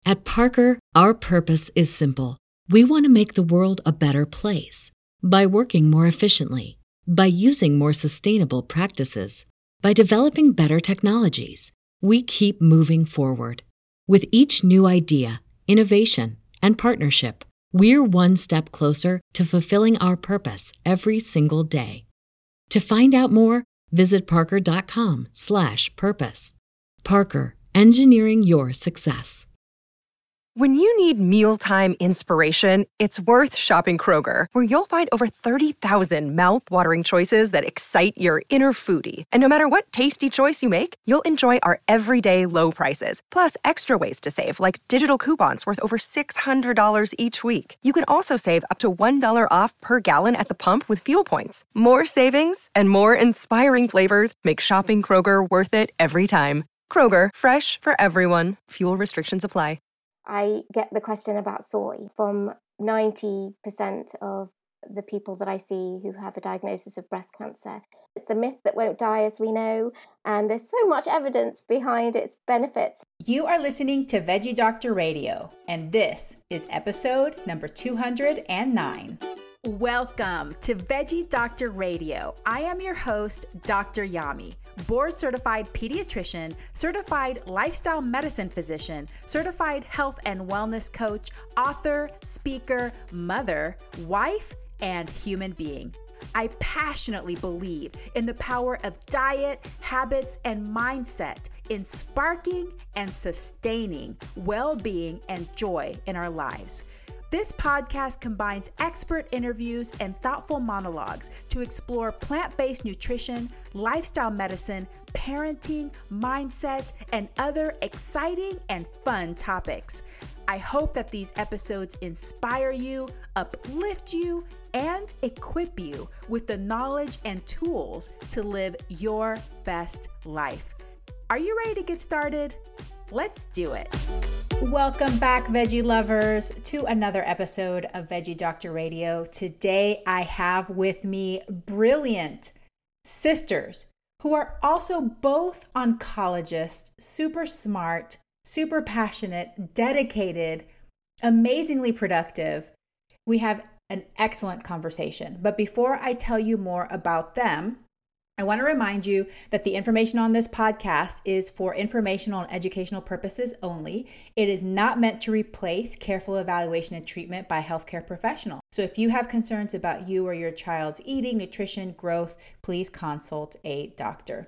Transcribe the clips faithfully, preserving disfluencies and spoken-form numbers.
At Parker, our purpose is simple. We want to make the world a better place by working more efficiently, by using more sustainable practices, by developing better technologies. We keep moving forward. With each new idea, innovation, and partnership, we're one step closer to fulfilling our purpose every single day. To find out more, visit parker.com slash purpose. Parker, engineering your success. When you need mealtime inspiration, it's worth shopping Kroger, where you'll find over thirty thousand mouth-watering choices that excite your inner foodie. And no matter what tasty choice you make, you'll enjoy our everyday low prices, plus extra ways to save, like digital coupons worth over six hundred dollars each week. You can also save up to one dollar off per gallon at the pump with fuel points. More savings and more inspiring flavors make shopping Kroger worth it every time. Kroger, fresh for everyone. Fuel restrictions apply. I get the question about soy from ninety percent of the people that I see who have a diagnosis of breast cancer. It's the myth that won't die, as we know, and there's so much evidence behind its benefits. You are listening to Veggie Doctor Radio, and this is episode number two hundred nine. Welcome to Veggie Doctor Radio. I am your host, Doctor Yami, board-certified pediatrician, certified lifestyle medicine physician, certified health and wellness coach, author, speaker, mother, wife, and human being. I passionately believe in the power of diet, habits, and mindset in sparking and sustaining well-being and joy in our lives. This podcast combines expert interviews and thoughtful monologues to explore plant-based nutrition, lifestyle medicine, parenting, mindset, and other exciting and fun topics. I hope that these episodes inspire you, uplift you, and equip you with the knowledge and tools to live your best life. Are you ready to get started? Let's do it. Welcome back, veggie lovers, to another episode of Veggie Doctor Radio. Today, I have with me brilliant sisters who are also both oncologists, super smart, super passionate, dedicated, amazingly productive. We have an excellent conversation. But before I tell you more about them, I want to remind you that the information on this podcast is for informational and educational purposes only. It is not meant to replace careful evaluation and treatment by a healthcare professional. So if you have concerns about you or your child's eating, nutrition, growth, please consult a doctor.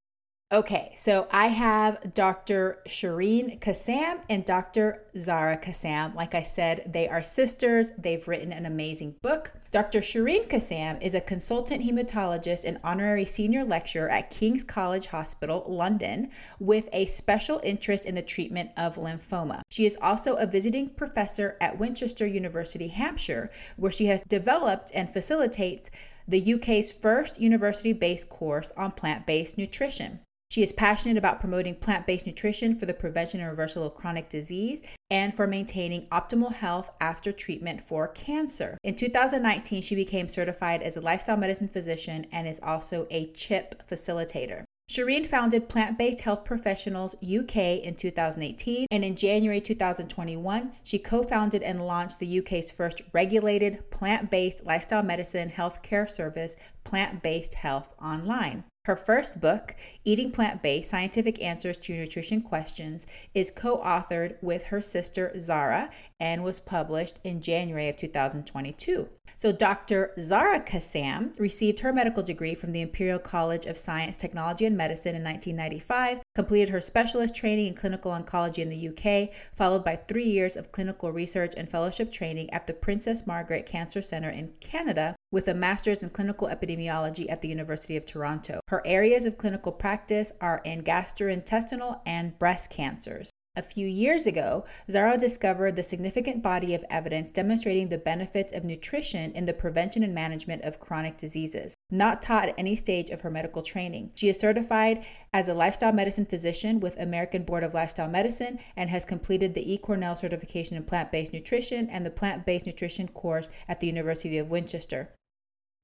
Okay, so I have Doctor Shireen Kassam and Doctor Zara Kassam. Like I said, they are sisters. They've written an amazing book. Doctor Shireen Kassam is a consultant hematologist and honorary senior lecturer at King's College Hospital, London, with a special interest in the treatment of lymphoma. She is also a visiting professor at Winchester University, Hampshire, where she has developed and facilitates the U K's first university-based course on plant-based nutrition. She is passionate about promoting plant-based nutrition for the prevention and reversal of chronic disease and for maintaining optimal health after treatment for cancer. In two thousand nineteen, she became certified as a lifestyle medicine physician and is also a CHIP facilitator. Shireen founded Plant-Based Health Professionals U K in two thousand eighteen, and in January two thousand twenty-one, she co-founded and launched the U K's first regulated plant-based lifestyle medicine healthcare service, Plant-Based Health Online. Her first book, Eating Plant-Based: Scientific Answers to Your Nutrition Questions, is co-authored with her sister Zara and was published in January of two thousand twenty-two. So Doctor Zara Kassam received her medical degree from the Imperial College of Science, Technology, and Medicine in nineteen ninety-five, completed her specialist training in clinical oncology in the U K, followed by three years of clinical research and fellowship training at the Princess Margaret Cancer Centre in Canada, with a master's in clinical epidemiology at the University of Toronto. Her areas of clinical practice are in gastrointestinal and breast cancers. A few years ago, Zara discovered the significant body of evidence demonstrating the benefits of nutrition in the prevention and management of chronic diseases, not taught at any stage of her medical training. She is certified as a lifestyle medicine physician with American Board of Lifestyle Medicine and has completed the E. Cornell certification in plant-based nutrition and the plant-based nutrition course at the University of Winchester.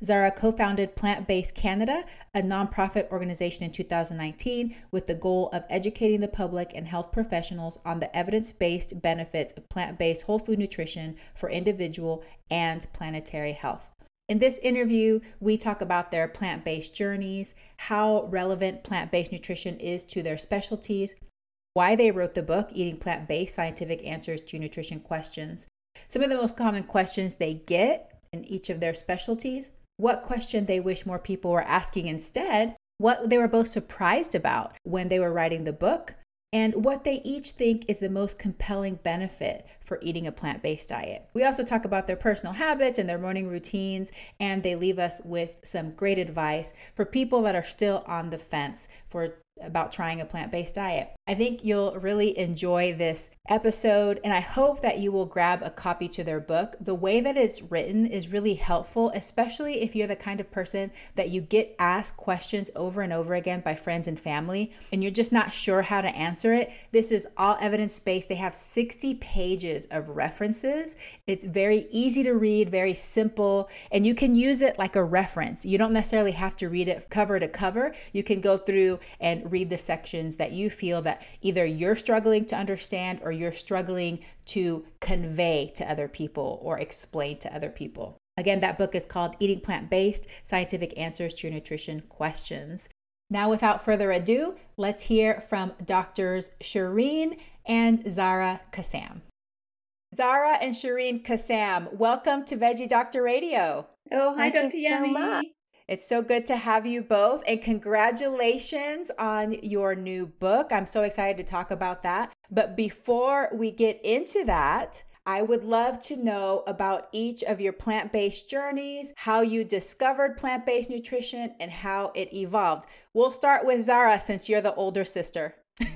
Zara co-founded Plant-Based Canada, a nonprofit organization in two thousand nineteen with the goal of educating the public and health professionals on the evidence-based benefits of plant-based whole food nutrition for individual and planetary health. In this interview, we talk about their plant-based journeys, how relevant plant-based nutrition is to their specialties, why they wrote the book, Eating Plant-Based: Scientific Answers to Nutrition Questions, some of the most common questions they get in each of their specialties, what question they wish more people were asking instead, what they were both surprised about when they were writing the book, and what they each think is the most compelling benefit for eating a plant-based diet. We also talk about their personal habits and their morning routines, and they leave us with some great advice for people that are still on the fence for about trying a plant-based diet. I think you'll really enjoy this episode, and I hope that you will grab a copy to their book. The way that it's written is really helpful, especially if you're the kind of person that you get asked questions over and over again by friends and family, and you're just not sure how to answer it. This is all evidence-based. They have sixty pages of references. It's very easy to read, very simple, and you can use it like a reference. You don't necessarily have to read it cover to cover. You can go through and read the sections that you feel that either you're struggling to understand or you're struggling to convey to other people or explain to other people. Again, that book is called Eating Plant-Based: Scientific Answers to Your Nutrition Questions. Now, without further ado, let's hear from Doctors Shireen and Zara Kassam. Zara and Shireen Kassam, welcome to Veggie Doctor Radio. Oh, hi, Thank Doctor you so Yemi. much. It's so good to have you both, and congratulations on your new book. I'm so excited to talk about that. But before we get into that, I would love to know about each of your plant-based journeys, how you discovered plant-based nutrition, and how it evolved. We'll start with Zara since you're the older sister.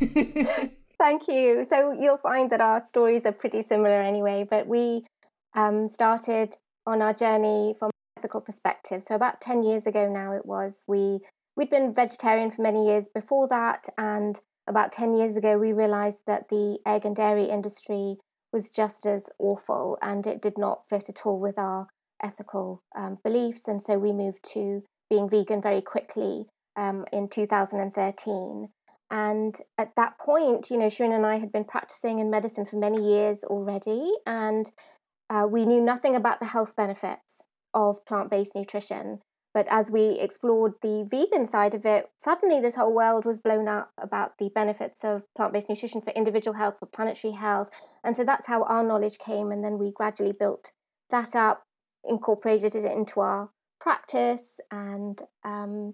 Thank you. So you'll find that our stories are pretty similar anyway, but we um, started on our journey from an ethical perspective. So about ten years ago now it was, we, we'd been vegetarian for many years before that, and about ten years ago we realized that the egg and dairy industry was just as awful and it did not fit at all with our ethical um, beliefs, and so we moved to being vegan very quickly um, in two thousand thirteen. And at that point, you know, Shireen and I had been practicing in medicine for many years already, and uh, we knew nothing about the health benefits of plant-based nutrition. But as we explored the vegan side of it, suddenly this whole world was blown up about the benefits of plant-based nutrition for individual health, for planetary health. And so that's how our knowledge came. And then we gradually built that up, incorporated it into our practice, and um,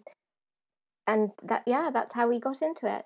and that, yeah, that's how we got into it.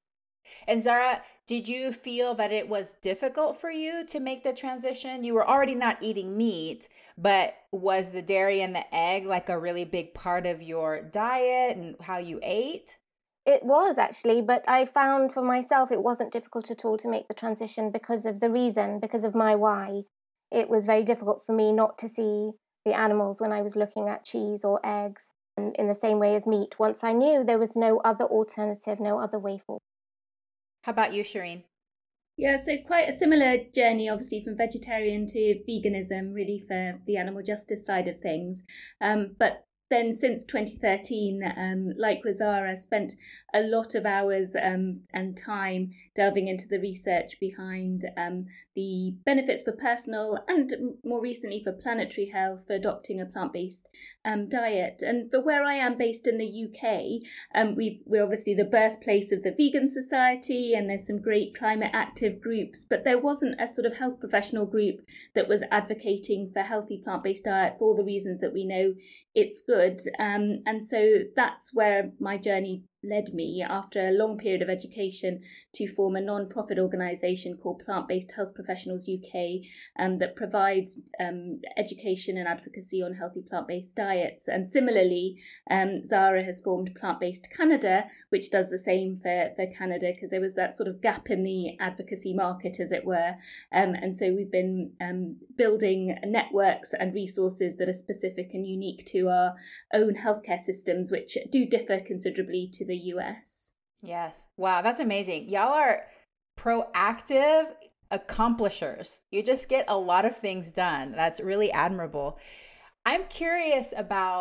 And Zara, did you feel that it was difficult for you to make the transition? You were already not eating meat, but was the dairy and the egg like a really big part of your diet and how you ate? It was actually, but I found for myself it wasn't difficult at all to make the transition because of the reason, because of my why. It was very difficult for me not to see the animals when I was looking at cheese or eggs, and in the same way as meat, once I knew there was no other alternative, no other way forward. How about you, Shireen? Yeah, so quite a similar journey, obviously, from vegetarian to veganism, really for the animal justice side of things. Um, but then since twenty thirteen, um, like with Zara, spent a lot of hours um, and time delving into the research behind um, the benefits for personal and more recently for planetary health for adopting a plant-based um, diet. And for where I am based in the U K, um, we've, we're obviously the birthplace of the Vegan Society, and there's some great climate active groups, but there wasn't a sort of health professional group that was advocating for healthy plant-based diet for all the reasons that we know it's good. Um, and so that's where my journey led me after a long period of education to form a non-profit organisation called Plant-Based Health Professionals U K um, that provides um, education and advocacy on healthy plant-based diets. And similarly, um, Zara has formed Plant-Based Canada, which does the same for, for Canada, because there was that sort of gap in the advocacy market, as it were. Um, and so we've been um, building networks and resources that are specific and unique to our own healthcare systems, which do differ considerably to the U S. Yes. Wow, that's amazing. Y'all are proactive accomplishers. You just get a lot of things done. That's really admirable. I'm curious about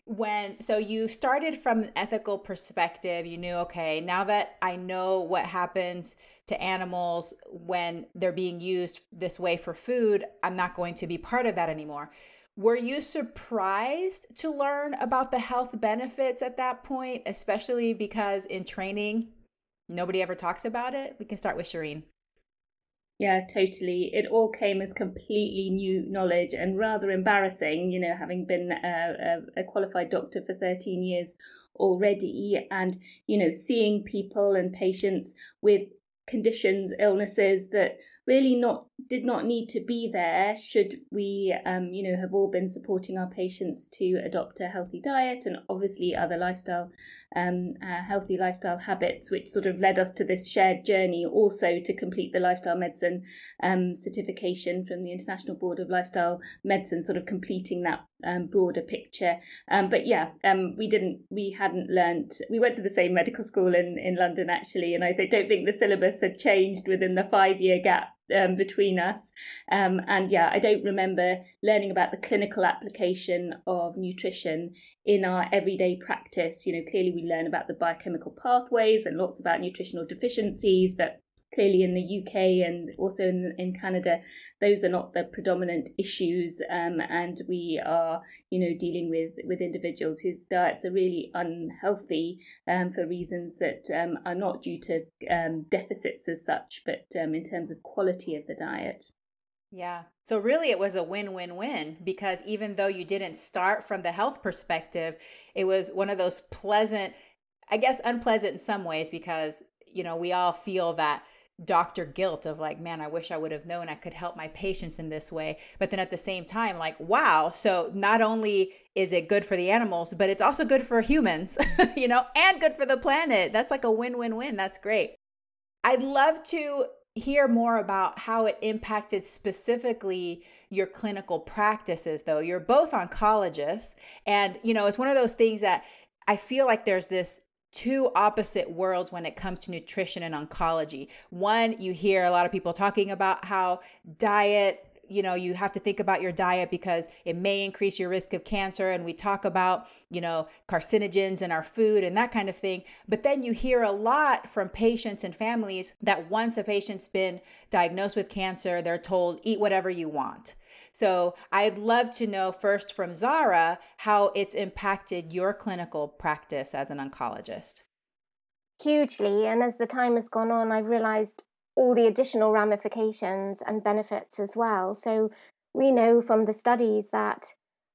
When, so you started from an ethical perspective, you knew, okay, now that I know what happens to animals when they're being used this way for food, I'm not going to be part of that anymore. Were you surprised to learn about the health benefits at that point, especially because in training, nobody ever talks about it? We can start with Shireen. Yeah, totally. It all came as completely new knowledge and rather embarrassing, you know, having been a, a, a qualified doctor for thirteen years already, and, you know, seeing people and patients with conditions, illnesses that really not did not need to be there should we, um, you know, have all been supporting our patients to adopt a healthy diet and obviously other lifestyle, um, uh, healthy lifestyle habits, which sort of led us to this shared journey also to complete the lifestyle medicine um, certification from the International Board of Lifestyle Medicine, sort of completing that um, broader picture. Um, but yeah, um, we didn't, we hadn't learned, we went to the same medical school in, in London actually, and I don't think the syllabus had changed within the five year gap Um, between us. Um, and yeah, I don't remember learning about the clinical application of nutrition in our everyday practice. You know, clearly we learn about the biochemical pathways and lots about nutritional deficiencies, but clearly in the U K and also in, in Canada, those are not the predominant issues. Um, and we are, you know, dealing with, with individuals whose diets are really unhealthy um, for reasons that um, are not due to um, deficits as such, but um, in terms of quality of the diet. Yeah. So really it was a win-win-win, because even though you didn't start from the health perspective, it was one of those pleasant, I guess unpleasant in some ways, because, you know, we all feel that doctor guilt of like, man, I wish I would have known I could help my patients in this way. But then at the same time, like, wow, so not only is it good for the animals, but it's also good for humans, you know, and good for the planet. That's like a win-win-win. That's great. I'd love to hear more about how it impacted specifically your clinical practices, though. You're both oncologists, and, you know, it's one of those things that I feel like there's this two opposite worlds when it comes to nutrition and oncology. One, you hear a lot of people talking about how diet, you know, you have to think about your diet because it may increase your risk of cancer. And we talk about, you know, carcinogens in our food and that kind of thing. But then you hear a lot from patients and families that once a patient's been diagnosed with cancer, they're told, eat whatever you want. So I'd love to know first from Zara how it's impacted your clinical practice as an oncologist. Hugely. And as the time has gone on, I've realized all the additional ramifications and benefits as well. So we know from the studies that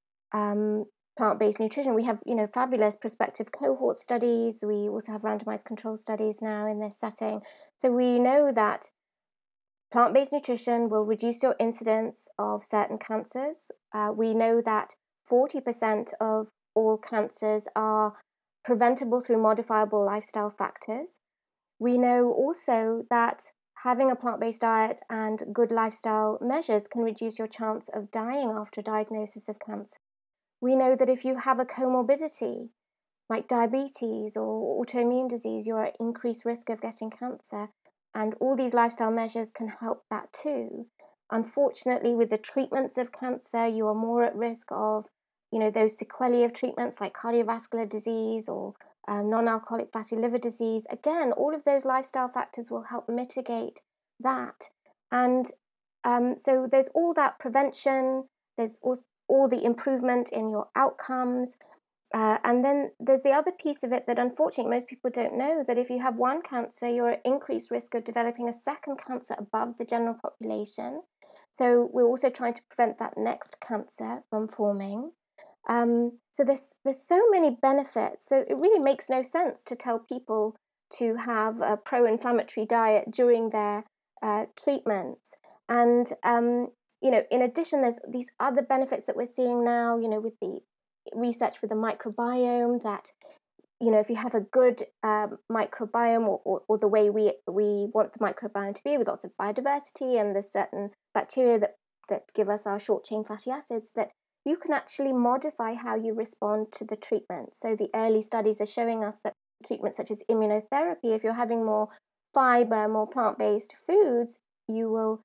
um, plant-based nutrition, we have, you know, fabulous prospective cohort studies. We also have randomized control studies now in this setting. So we know that plant-based nutrition will reduce your incidence of certain cancers. Uh, we know that forty percent of all cancers are preventable through modifiable lifestyle factors. We know also that having a plant-based diet and good lifestyle measures can reduce your chance of dying after a diagnosis of cancer. We know that if you have a comorbidity like diabetes or autoimmune disease, you're at increased risk of getting cancer. And all these lifestyle measures can help that too. Unfortunately, with the treatments of cancer, you are more at risk of, you know, those sequelae of treatments like cardiovascular disease or um, non-alcoholic fatty liver disease. Again, all of those lifestyle factors will help mitigate that. And um, so there's all that prevention, there's also all the improvement in your outcomes. Uh, and then there's the other piece of it that unfortunately most people don't know, that if you have one cancer, you're at increased risk of developing a second cancer above the general population. So we're also trying to prevent that next cancer from forming. Um, so there's there's so many benefits. So it really makes no sense to tell people to have a pro-inflammatory diet during their uh, treatment. And um, you know, in addition, there's these other benefits that we're seeing now. You know, with the research with the microbiome, that, you know, if you have a good um, microbiome or, or, or the way we we want the microbiome to be, with lots of biodiversity and there's certain bacteria that, that give us our short chain fatty acids, that you can actually modify how you respond to the treatment. So the early studies are showing us that treatments such as immunotherapy, if you're having more fiber, more plant-based foods, you will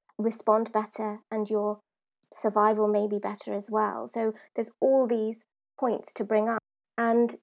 respond better and your survival may be better as well. So there's all these points to bring up. And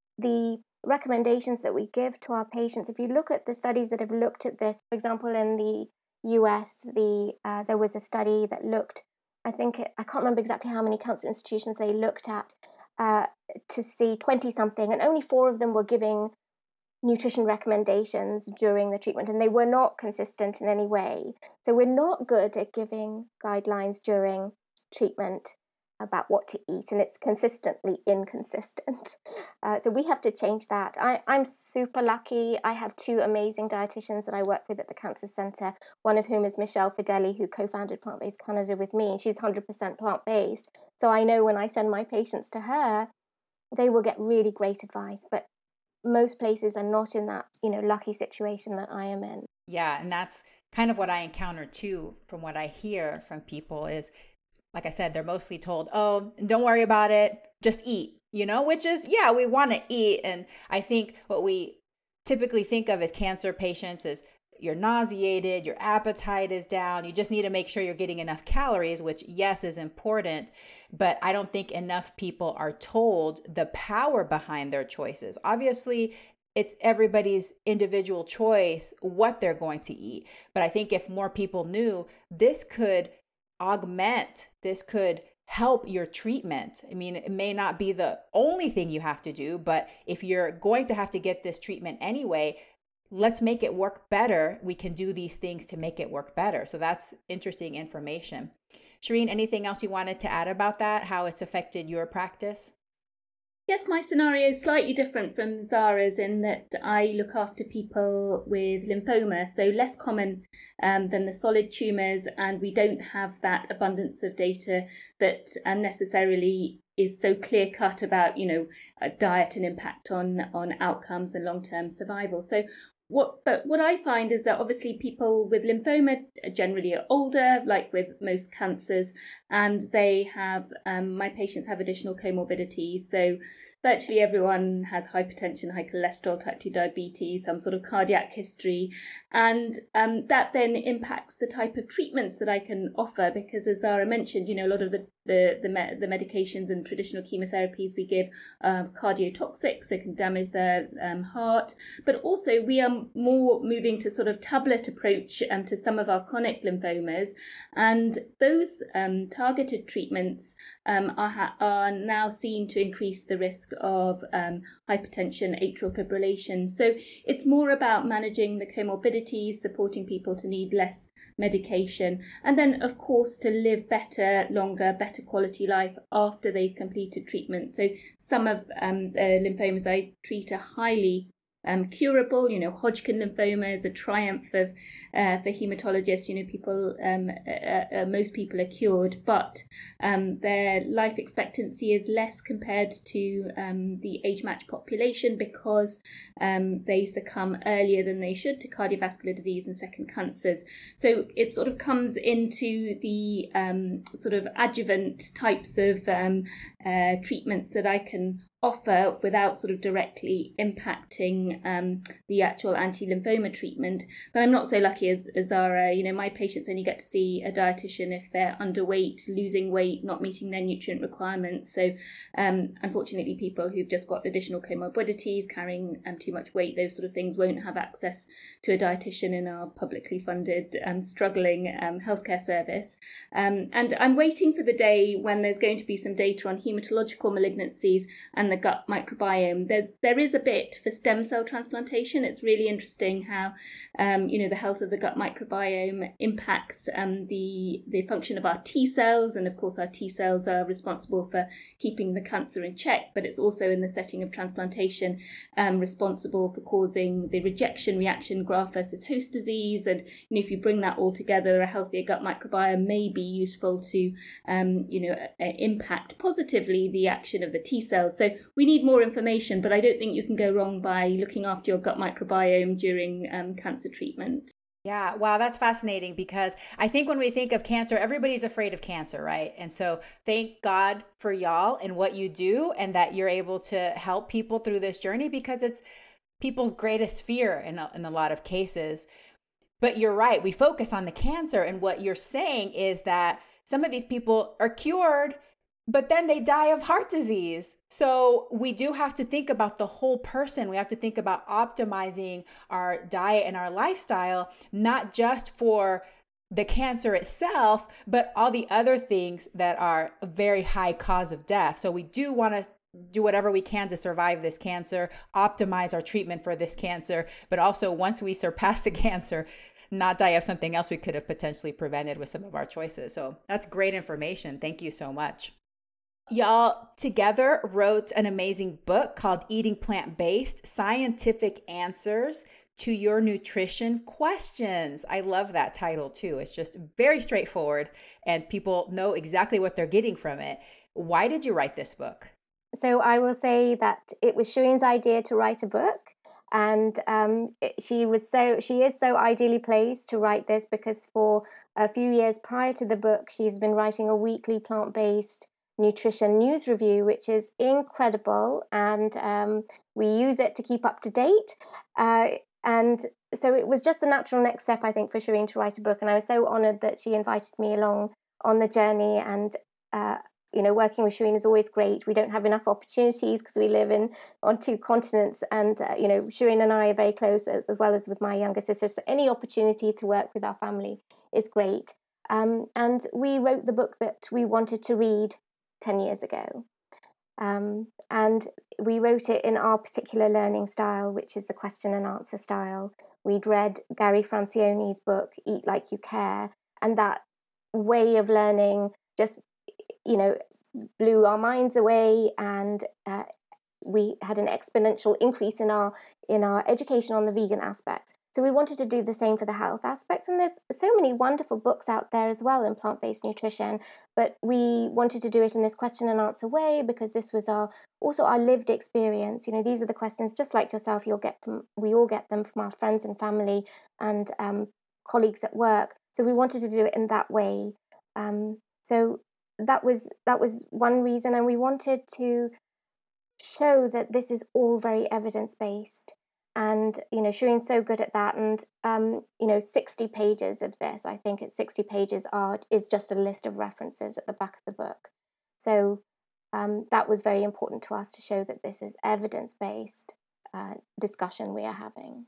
the recommendations that we give to our patients, if you look at the studies that have looked at this, for example, in the U S, the uh, there was a study that looked, I think, I can't remember exactly how many cancer institutions they looked at uh, to see twenty-something, and only four of them were giving nutrition recommendations during the treatment, and they were not consistent in any way. So we're not good at giving guidelines during treatment about what to eat, and it's consistently inconsistent. Uh, so we have to change that. I, I'm super lucky. I have two amazing dietitians that I work with at the Cancer Centre, one of whom is Michelle Fideli, who co-founded Plant Based Canada with me. She's one hundred percent plant-based. So I know when I send my patients to her, they will get really great advice. But most places are not in that, you know, lucky situation that I am in. Yeah, and that's kind of what I encounter too, from what I hear from people is, like I said, they're mostly told, oh, don't worry about it, just eat, you know, which is, yeah, we want to eat. And I think what we typically think of as cancer patients is you're nauseated, your appetite is down, you just need to make sure you're getting enough calories, which, yes, is important. But I don't think enough people are told the power behind their choices. Obviously, it's everybody's individual choice what they're going to eat. But I think if more people knew, this could augment, this could help your treatment. I mean, it may not be the only thing you have to do, but if you're going to have to get this treatment anyway, let's make it work better. We can do these things to make it work better. So that's interesting information. Shireen, anything else you wanted to add about that, how it's affected your practice? Yes, my scenario is slightly different from Zara's in that I look after people with lymphoma, so less common um, than the solid tumours, and we don't have that abundance of data that um, necessarily is so clear cut about, you know, a diet and impact on on outcomes and long-term survival. So What, but what I find is that obviously people with lymphoma generally are older, like with most cancers, and they have, um, my patients have additional comorbidities. So virtually everyone has hypertension, high cholesterol, type two diabetes, some sort of cardiac history. And um, that then impacts the type of treatments that I can offer, because as Zara mentioned, you know, a lot of the the the, me- the medications and traditional chemotherapies we give are cardiotoxic, so can damage their um, heart. But also we are more moving to sort of tablet approach um, to some of our chronic lymphomas, and those um, targeted treatments um, are, ha- are now seen to increase the risk of um, hypertension, atrial fibrillation. So it's more about managing the comorbidities, supporting people to need less medication, and then of course to live better, longer, better quality life after they've completed treatment. So some of um, the lymphomas I treat are highly Um, curable. You know, Hodgkin lymphoma is a triumph of uh, for hematologists. You know, people, um, uh, uh, most people are cured, but um, their life expectancy is less compared to um, the age-matched population, because um, they succumb earlier than they should to cardiovascular disease and second cancers. So it sort of comes into the um, sort of adjuvant types of um, uh, treatments that I can offer without sort of directly impacting um, the actual anti-lymphoma treatment. But I'm not so lucky as, as Zara. You know, my patients only get to see a dietitian if they're underweight, losing weight, not meeting their nutrient requirements. So um, unfortunately, people who've just got additional comorbidities, carrying um, too much weight, those sort of things, won't have access to a dietitian in our publicly funded, um, struggling um, healthcare service. Um, and I'm waiting for the day when there's going to be some data on hematological malignancies and the gut microbiome. There's there is a bit for stem cell transplantation. It's really interesting how um, you know, the health of the gut microbiome impacts um, the the function of our T cells, and of course our T cells are responsible for keeping the cancer in check. But it's also in the setting of transplantation um, responsible for causing the rejection reaction, graft versus host disease. And you know, if you bring that all together, a healthier gut microbiome may be useful to um, you know uh, impact positively the action of the T cells. So we need more information, but I don't think you can go wrong by looking after your gut microbiome during um, cancer treatment. Yeah, wow, that's fascinating, because I think when we think of cancer, everybody's afraid of cancer, right? And so thank God for y'all and what you do, and that you're able to help people through this journey, because it's people's greatest fear in a, in a lot of cases. But you're right, we focus on the cancer, and what you're saying is that some of these people are cured but then they die of heart disease. So we do have to think about the whole person. We have to think about optimizing our diet and our lifestyle, not just for the cancer itself, but all the other things that are a very high cause of death. So we do want to do whatever we can to survive this cancer, optimize our treatment for this cancer, but also once we surpass the cancer, not die of something else we could have potentially prevented with some of our choices. So that's great information. Thank you so much. Y'all together wrote an amazing book called Eating Plant-Based: Scientific Answers to Your Nutrition Questions. I love that title too. It's just very straightforward and people know exactly what they're getting from it. Why did you write this book? So I will say that it was Shireen's idea to write a book. And um, it, she was so she is so ideally placed to write this because for a few years prior to the book, she's been writing a weekly plant-based nutrition news review, which is incredible, and um, we use it to keep up to date. Uh, and so it was just the natural next step, I think, for Shireen to write a book. And I was so honoured that she invited me along on the journey. And uh, you know, working with Shireen is always great. We don't have enough opportunities because we live in on two continents, and uh, you know, Shireen and I are very close, as, as well as with my younger sister. So any opportunity to work with our family is great. Um, and we wrote the book that we wanted to read ten years ago. Um, and we wrote it in our particular learning style, which is the question and answer style. We'd read Gary Francione's book, Eat Like You Care, and that way of learning just, you know, blew our minds away, and uh, we had an exponential increase in our in our education on the vegan aspects. So we wanted to do the same for the health aspects, and there's so many wonderful books out there as well in plant-based nutrition, but we wanted to do it in this question and answer way because this was our also our lived experience. You know, these are the questions, just like yourself, you'll get them, we all get them from our friends and family and um, colleagues at work. So we wanted to do it in that way. Um, so that was that was one reason, and we wanted to show that this is all very evidence-based. And, you know, Shireen's so good at that. And, um, you know, sixty pages of this, I think it's sixty pages are, is just a list of references at the back of the book. So um, that was very important to us to show that this is evidence-based uh, discussion we are having.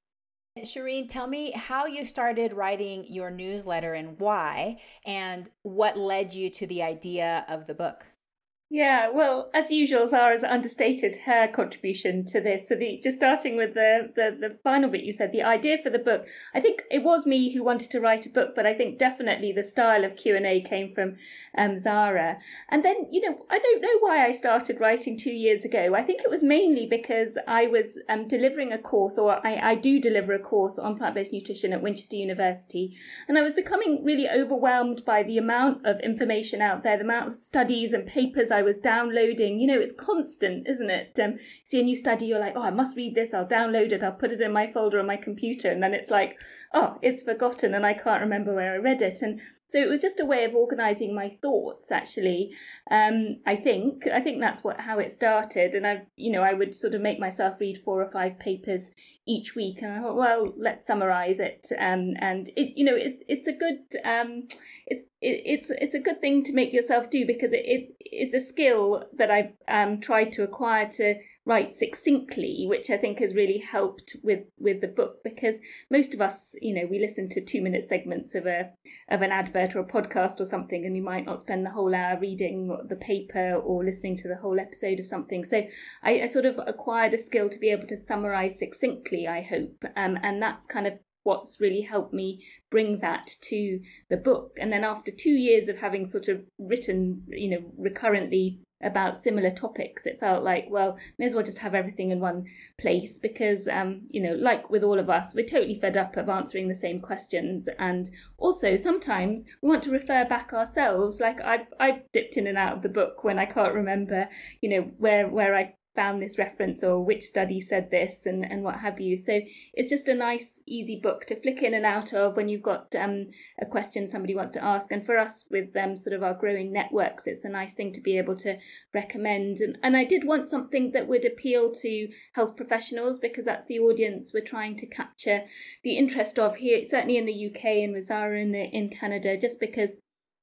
Shireen, tell me how you started writing your newsletter and why, and what led you to the idea of the book. Yeah, well, as usual, Zara's understated her contribution to this. So the, just starting with the, the, the final bit you said, the idea for the book, I think it was me who wanted to write a book, but I think definitely the style of Q and A came from um, Zara. And then, you know, I don't know why I started writing two years ago. I think it was mainly because I was um, delivering a course, or I, I do deliver a course on plant-based nutrition at Winchester University. And I was becoming really overwhelmed by the amount of information out there, the amount of studies and papers I was downloading. You know, it's constant, isn't it? Um, see a new study, you're like, oh, I must read this, I'll download it, I'll put it in my folder on my computer, and then it's like, oh, it's forgotten and I can't remember where I read it. And so it was just a way of organising my thoughts, actually. Um, I think I think that's what how it started. And I, you know, I would sort of make myself read four or five papers each week, and I thought, well, let's summarise it. Um, and it, you know, it, it's a good um, it, it it's it's a good thing to make yourself do, because it, it is a skill that I've um, tried to acquire to write succinctly, which I think has really helped with with the book, because most of us, you know, we listen to two minute segments of a of an advert or a podcast or something, and we might not spend the whole hour reading the paper or listening to the whole episode of something. So I, I sort of acquired a skill to be able to summarize succinctly, I hope, um, and that's kind of what's really helped me bring that to the book. And then after two years of having sort of written, you know, recurrently about similar topics, it felt like, well, may as well just have everything in one place, because um you know, like with all of us, we're totally fed up of answering the same questions, and also sometimes we want to refer back ourselves. Like I've I've dipped in and out of the book when I can't remember, you know, where where I found this reference or which study said this, and, and what have you. So it's just a nice, easy book to flick in and out of when you've got um, a question somebody wants to ask. And for us, with um, sort of our growing networks, it's a nice thing to be able to recommend. And, and I did want something that would appeal to health professionals, because that's the audience we're trying to capture the interest of here, certainly in the U K and with Zara in, the, in Canada, just because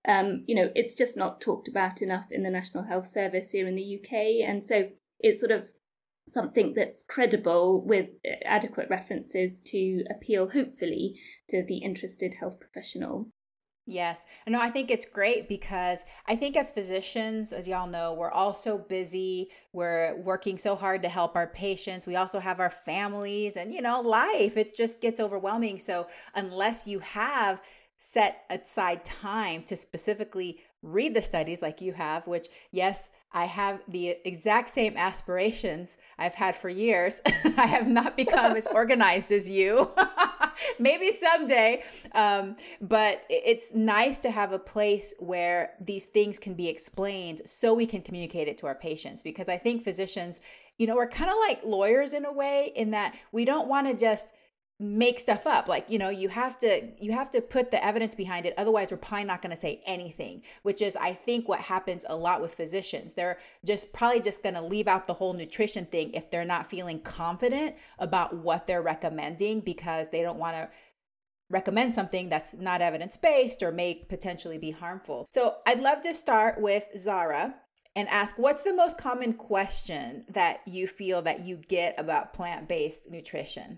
um, you know, it's just not talked about enough in the National Health Service here in the U K. And so it's sort of something that's credible with adequate references to appeal, hopefully, to the interested health professional. Yes. No, I think it's great because I think as physicians, as y'all know, we're all so busy. We're working so hard to help our patients. We also have our families and, you know, life. It just gets overwhelming. So unless you have set aside time to specifically read the studies like you have, which, yes, I have the exact same aspirations I've had for years. I have not become as organized as you. Maybe someday. Um, but it's nice to have a place where these things can be explained so we can communicate it to our patients. Because I think physicians, you know, we're kind of like lawyers in a way, in that we don't want to just make stuff up. Like, you know, you have to, you have to put the evidence behind it. Otherwise, we're probably not going to say anything, which is, I think, what happens a lot with physicians. They're just probably just going to leave out the whole nutrition thing if they're not feeling confident about what they're recommending, because they don't want to recommend something that's not evidence-based or may potentially be harmful. So I'd love to start with Zara and ask, what's the most common question that you feel that you get about plant-based nutrition?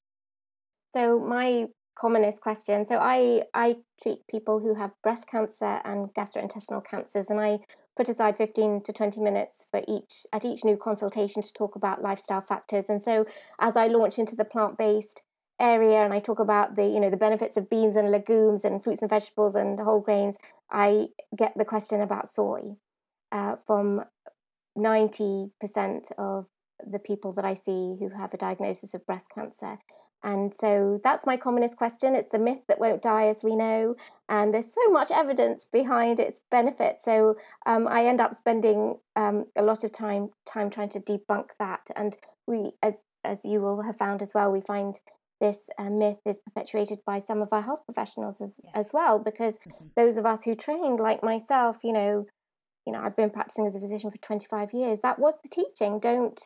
So my commonest question, so I, I treat people who have breast cancer and gastrointestinal cancers, and I put aside fifteen to twenty minutes for each at each new consultation to talk about lifestyle factors. And so as I launch into the plant-based area and I talk about the, you know, the benefits of beans and legumes and fruits and vegetables and whole grains, I get the question about soy uh, from ninety percent of the people that I see who have a diagnosis of breast cancer. And so that's my commonest question. It's the myth that won't die, as we know, and there's so much evidence behind its benefit. So um, I end up spending um, a lot of time time trying to debunk that. And we, as as you will have found as well, we find this uh, myth is perpetuated by some of our health professionals as, yes. as well, because mm-hmm. those of us who trained, like myself, you know, you know, I've been practicing as a physician for twenty-five years. That was the teaching. Don't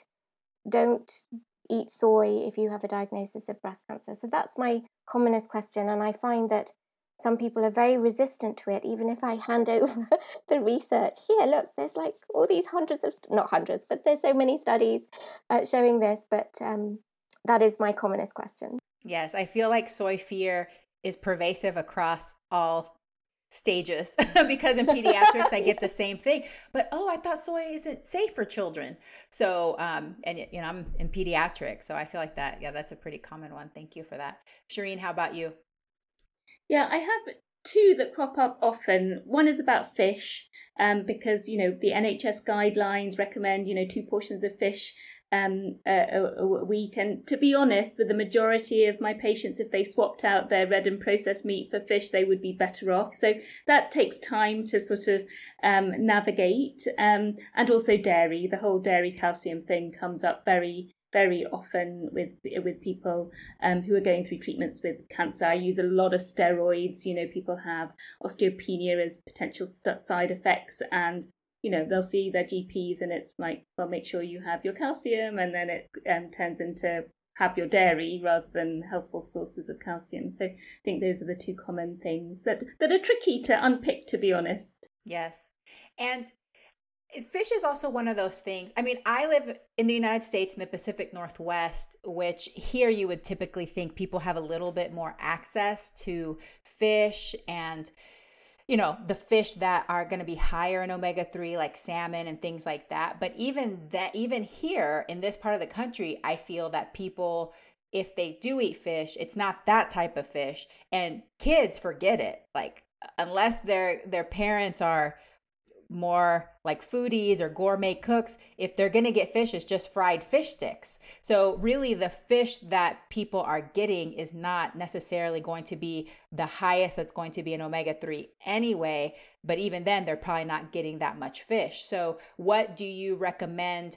don't eat soy if you have a diagnosis of breast cancer. So that's my commonest question. And I find that some people are very resistant to it, even if I hand over the research. Here, look, there's like all these hundreds of, not hundreds, but there's so many studies uh, showing this. But um, that is my commonest question. Yes, I feel like soy fear is pervasive across all stages because in pediatrics I get the same thing, but oh, I thought soy isn't safe for children. So um and you know, I'm in pediatrics, so I feel like that, yeah, that's a pretty common one. Thank you for that. Shireen, how about you? Yeah, I have two that crop up often. One is about fish, um because, you know, the N H S guidelines recommend, you know, two portions of fish um a, a week, and to be honest, with the majority of my patients, if they swapped out their red and processed meat for fish, they would be better off. So that takes time to sort of um navigate, um and also dairy. The whole dairy calcium thing comes up very very often with with people um, who are going through treatments with cancer. I use a lot of steroids. You know, people have osteopenia as potential st- side effects, and you know, they'll see their G Ps and it's like, well, make sure you have your calcium, and then it um, turns into have your dairy rather than helpful sources of calcium. So I think those are the two common things that, that are tricky to unpick, to be honest. Yes. And fish is also one of those things. I mean, I live in the United States in the Pacific Northwest, which here you would typically think people have a little bit more access to fish and, you know, the fish that are going to be higher in omega three, like salmon and things like that. But even that, even here in this part of the country, I feel that people, if they do eat fish, it's not that type of fish. And kids forget it. Like, unless their their parents are more like foodies or gourmet cooks, if they're going to get fish, it's just fried fish sticks. So really the fish that people are getting is not necessarily going to be the highest that's going to be in omega three anyway, but even then they're probably not getting that much fish. So what do you recommend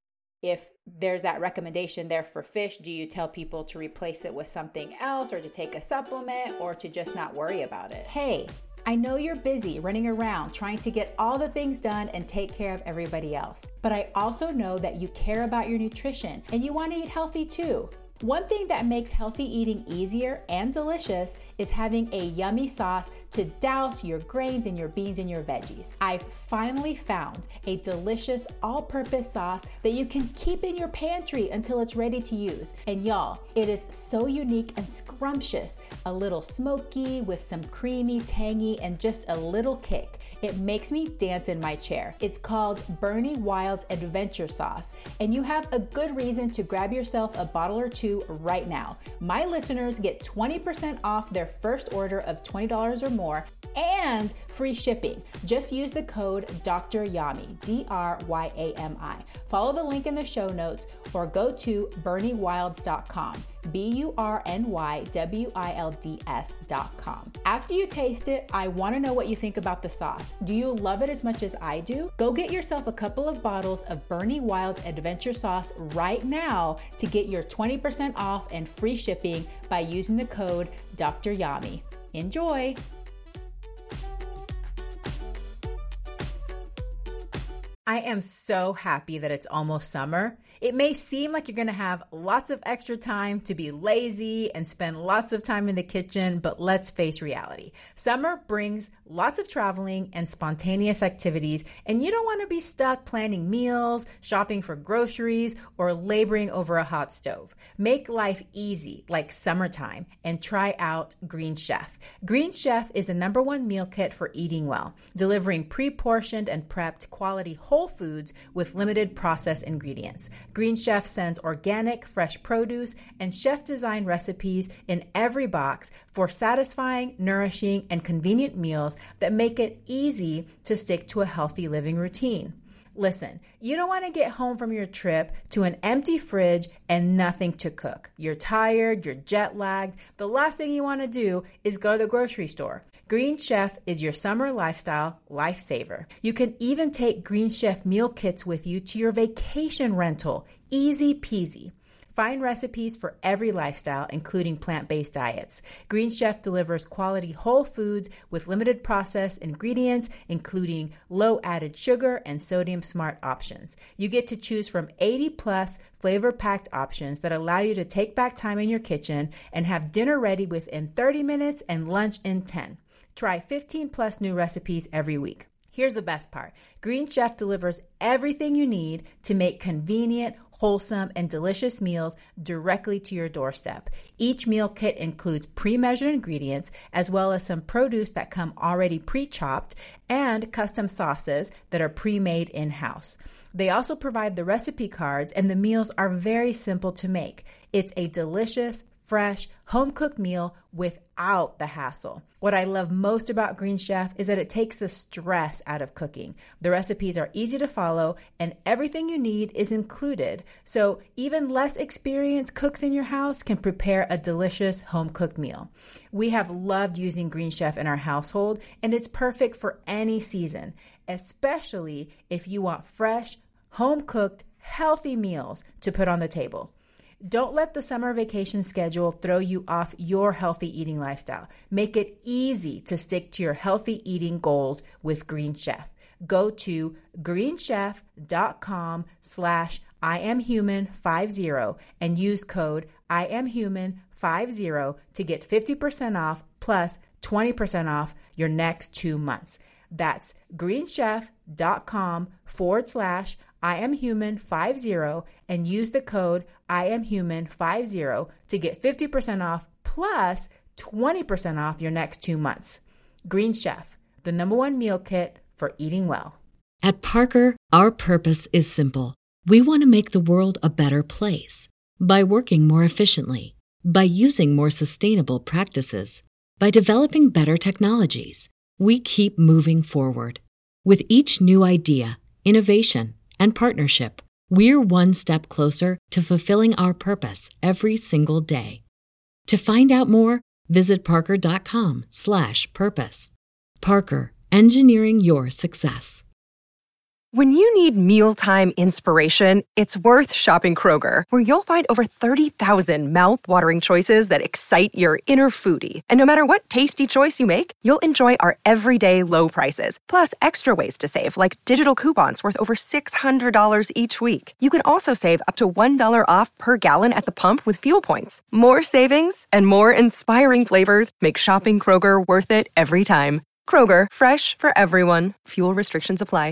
if there's that recommendation there for fish? Do you tell people to replace it with something else, or to take a supplement, or to just not worry about it? Hey, I know you're busy running around trying to get all the things done and take care of everybody else, but I also know that you care about your nutrition and you want to eat healthy too. One thing that makes healthy eating easier and delicious is having a yummy sauce to douse your grains and your beans and your veggies. I've finally found a delicious all-purpose sauce that you can keep in your pantry until it's ready to use. And y'all, it is so unique and scrumptious. A little smoky with some creamy, tangy, and just a little kick. It makes me dance in my chair. It's called Bernie Wild's Adventure Sauce, and you have a good reason to grab yourself a bottle or two right now. My listeners get twenty percent off their first order of twenty dollars or more and free shipping. Just use the code Doctor Yami, D R Y A M I. Follow the link in the show notes or go to bernie wilds dot com, B U R N Y W I L D S dot com. After you taste it, I want to know what you think about the sauce. Do you love it as much as I do? Go get yourself a couple of bottles of Bernie Wild's Adventure Sauce right now to get your twenty percent off and free shipping by using the code Doctor Yami. Enjoy! I am so happy that it's almost summer. It may seem like you're going to have lots of extra time to be lazy and spend lots of time in the kitchen, but let's face reality. Summer brings lots of traveling and spontaneous activities, and you don't want to be stuck planning meals, shopping for groceries, or laboring over a hot stove. Make life easy like summertime and try out Green Chef. Green Chef is the number one meal kit for eating well, delivering pre-portioned and prepped quality whole foods with limited processed ingredients. Green Chef sends organic, fresh produce and chef-designed recipes in every box for satisfying, nourishing, and convenient meals that make it easy to stick to a healthy living routine. Listen, you don't want to get home from your trip to an empty fridge and nothing to cook. You're tired, you're jet lagged. The last thing you want to do is go to the grocery store. Green Chef is your summer lifestyle lifesaver. You can even take Green Chef meal kits with you to your vacation rental. Easy peasy. Find recipes for every lifestyle, including plant-based diets. Green Chef delivers quality whole foods with limited processed ingredients, including low added sugar and sodium smart options. You get to choose from eighty plus flavor-packed options that allow you to take back time in your kitchen and have dinner ready within thirty minutes and lunch in ten. Try fifteen plus new recipes every week. Here's the best part. Green Chef delivers everything you need to make convenient, wholesome, and delicious meals directly to your doorstep. Each meal kit includes pre-measured ingredients, as well as some produce that come already pre-chopped, and custom sauces that are pre-made in-house. They also provide the recipe cards, and the meals are very simple to make. It's a delicious, fresh, home-cooked meal without the hassle. What I love most about Green Chef is that it takes the stress out of cooking. The recipes are easy to follow, and everything you need is included. So even less experienced cooks in your house can prepare a delicious home-cooked meal. We have loved using Green Chef in our household, and it's perfect for any season, especially if you want fresh, home-cooked, healthy meals to put on the table. Don't let the summer vacation schedule throw you off your healthy eating lifestyle. Make it easy to stick to your healthy eating goals with Green Chef. Go to greenchef.com slash I am human fifty and use code I am human fifty to get fifty percent off plus twenty percent off your next two months. That's greenchef.com forward slash I am human fifty and use the code I am human fifty to get fifty percent off plus twenty percent off your next two months. Green Chef, the number one meal kit for eating well. At Parker, our purpose is simple. We want to make the world a better place by working more efficiently, by using more sustainable practices, by developing better technologies. We keep moving forward. With each new idea, innovation, and partnership, we're one step closer to fulfilling our purpose every single day. To find out more, visit parker.com slash purpose. Parker, engineering your success. When you need mealtime inspiration, it's worth shopping Kroger, where you'll find over thirty thousand mouth-watering choices that excite your inner foodie. And no matter what tasty choice you make, you'll enjoy our everyday low prices, plus extra ways to save, like digital coupons worth over six hundred dollars each week. You can also save up to one dollar off per gallon at the pump with fuel points. More savings and more inspiring flavors make shopping Kroger worth it every time. Kroger, fresh for everyone. Fuel restrictions apply.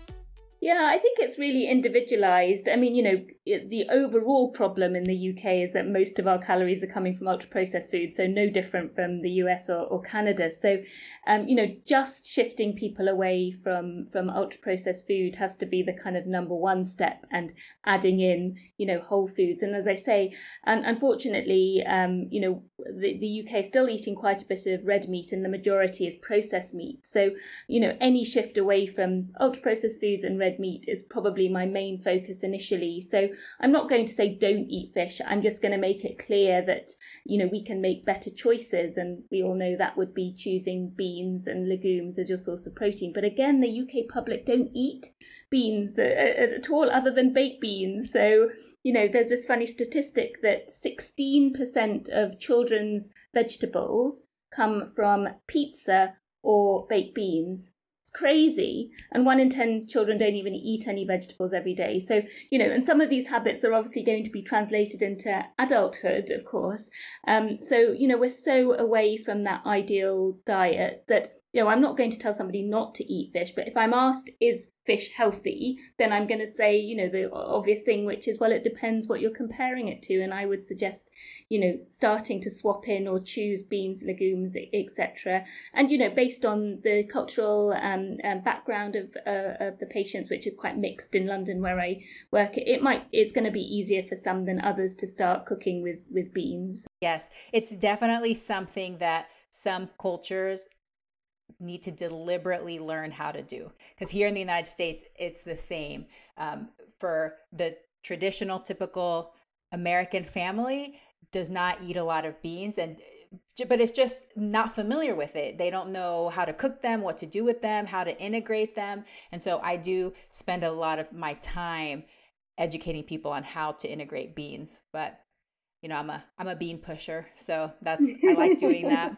Yeah, I think it's really individualized. I mean, you know, the overall problem in the U K is that most of our calories are coming from ultra-processed foods, so no different from the U S or, or Canada. So, um, you know, just shifting people away from, from ultra-processed food has to be the kind of number one step, and adding in, you know, whole foods. And as I say, and unfortunately, um, you know, the, the U K is still eating quite a bit of red meat, and the majority is processed meat. So, you know, any shift away from ultra-processed foods and red meat is probably my main focus initially. So I'm not going to say don't eat fish. I'm just going to make it clear that, you know, we can make better choices, and we all know that would be choosing beans and legumes as your source of protein. But again, the U K public don't eat beans uh, at all other than baked beans. So, you know, there's this funny statistic that sixteen percent of children's vegetables come from pizza or baked beans. Crazy. And one in ten children don't even eat any vegetables every day. So, you know, and some of these habits are obviously going to be translated into adulthood, of course. Um, so, you know, we're so away from that ideal diet that, you know, I'm not going to tell somebody not to eat fish, but if I'm asked, is fish healthy, then I'm going to say, you know, the obvious thing, which is, well, it depends what you're comparing it to. And I would suggest, you know, starting to swap in or choose beans, legumes, et cetera. And, you know, based on the cultural um, um, background of uh, of the patients, which is quite mixed in London where I work, it might it's going to be easier for some than others to start cooking with with beans. Yes, it's definitely something that some cultures need to deliberately learn how to do, because here in the United States it's the same. Um, for the traditional typical American family does not eat a lot of beans, and but it's just not familiar with it. They don't know how to cook them, what to do with them, how to integrate them. And so I do spend a lot of my time educating people on how to integrate beans. But you know, I'm a I'm a bean pusher, so that's I like doing that.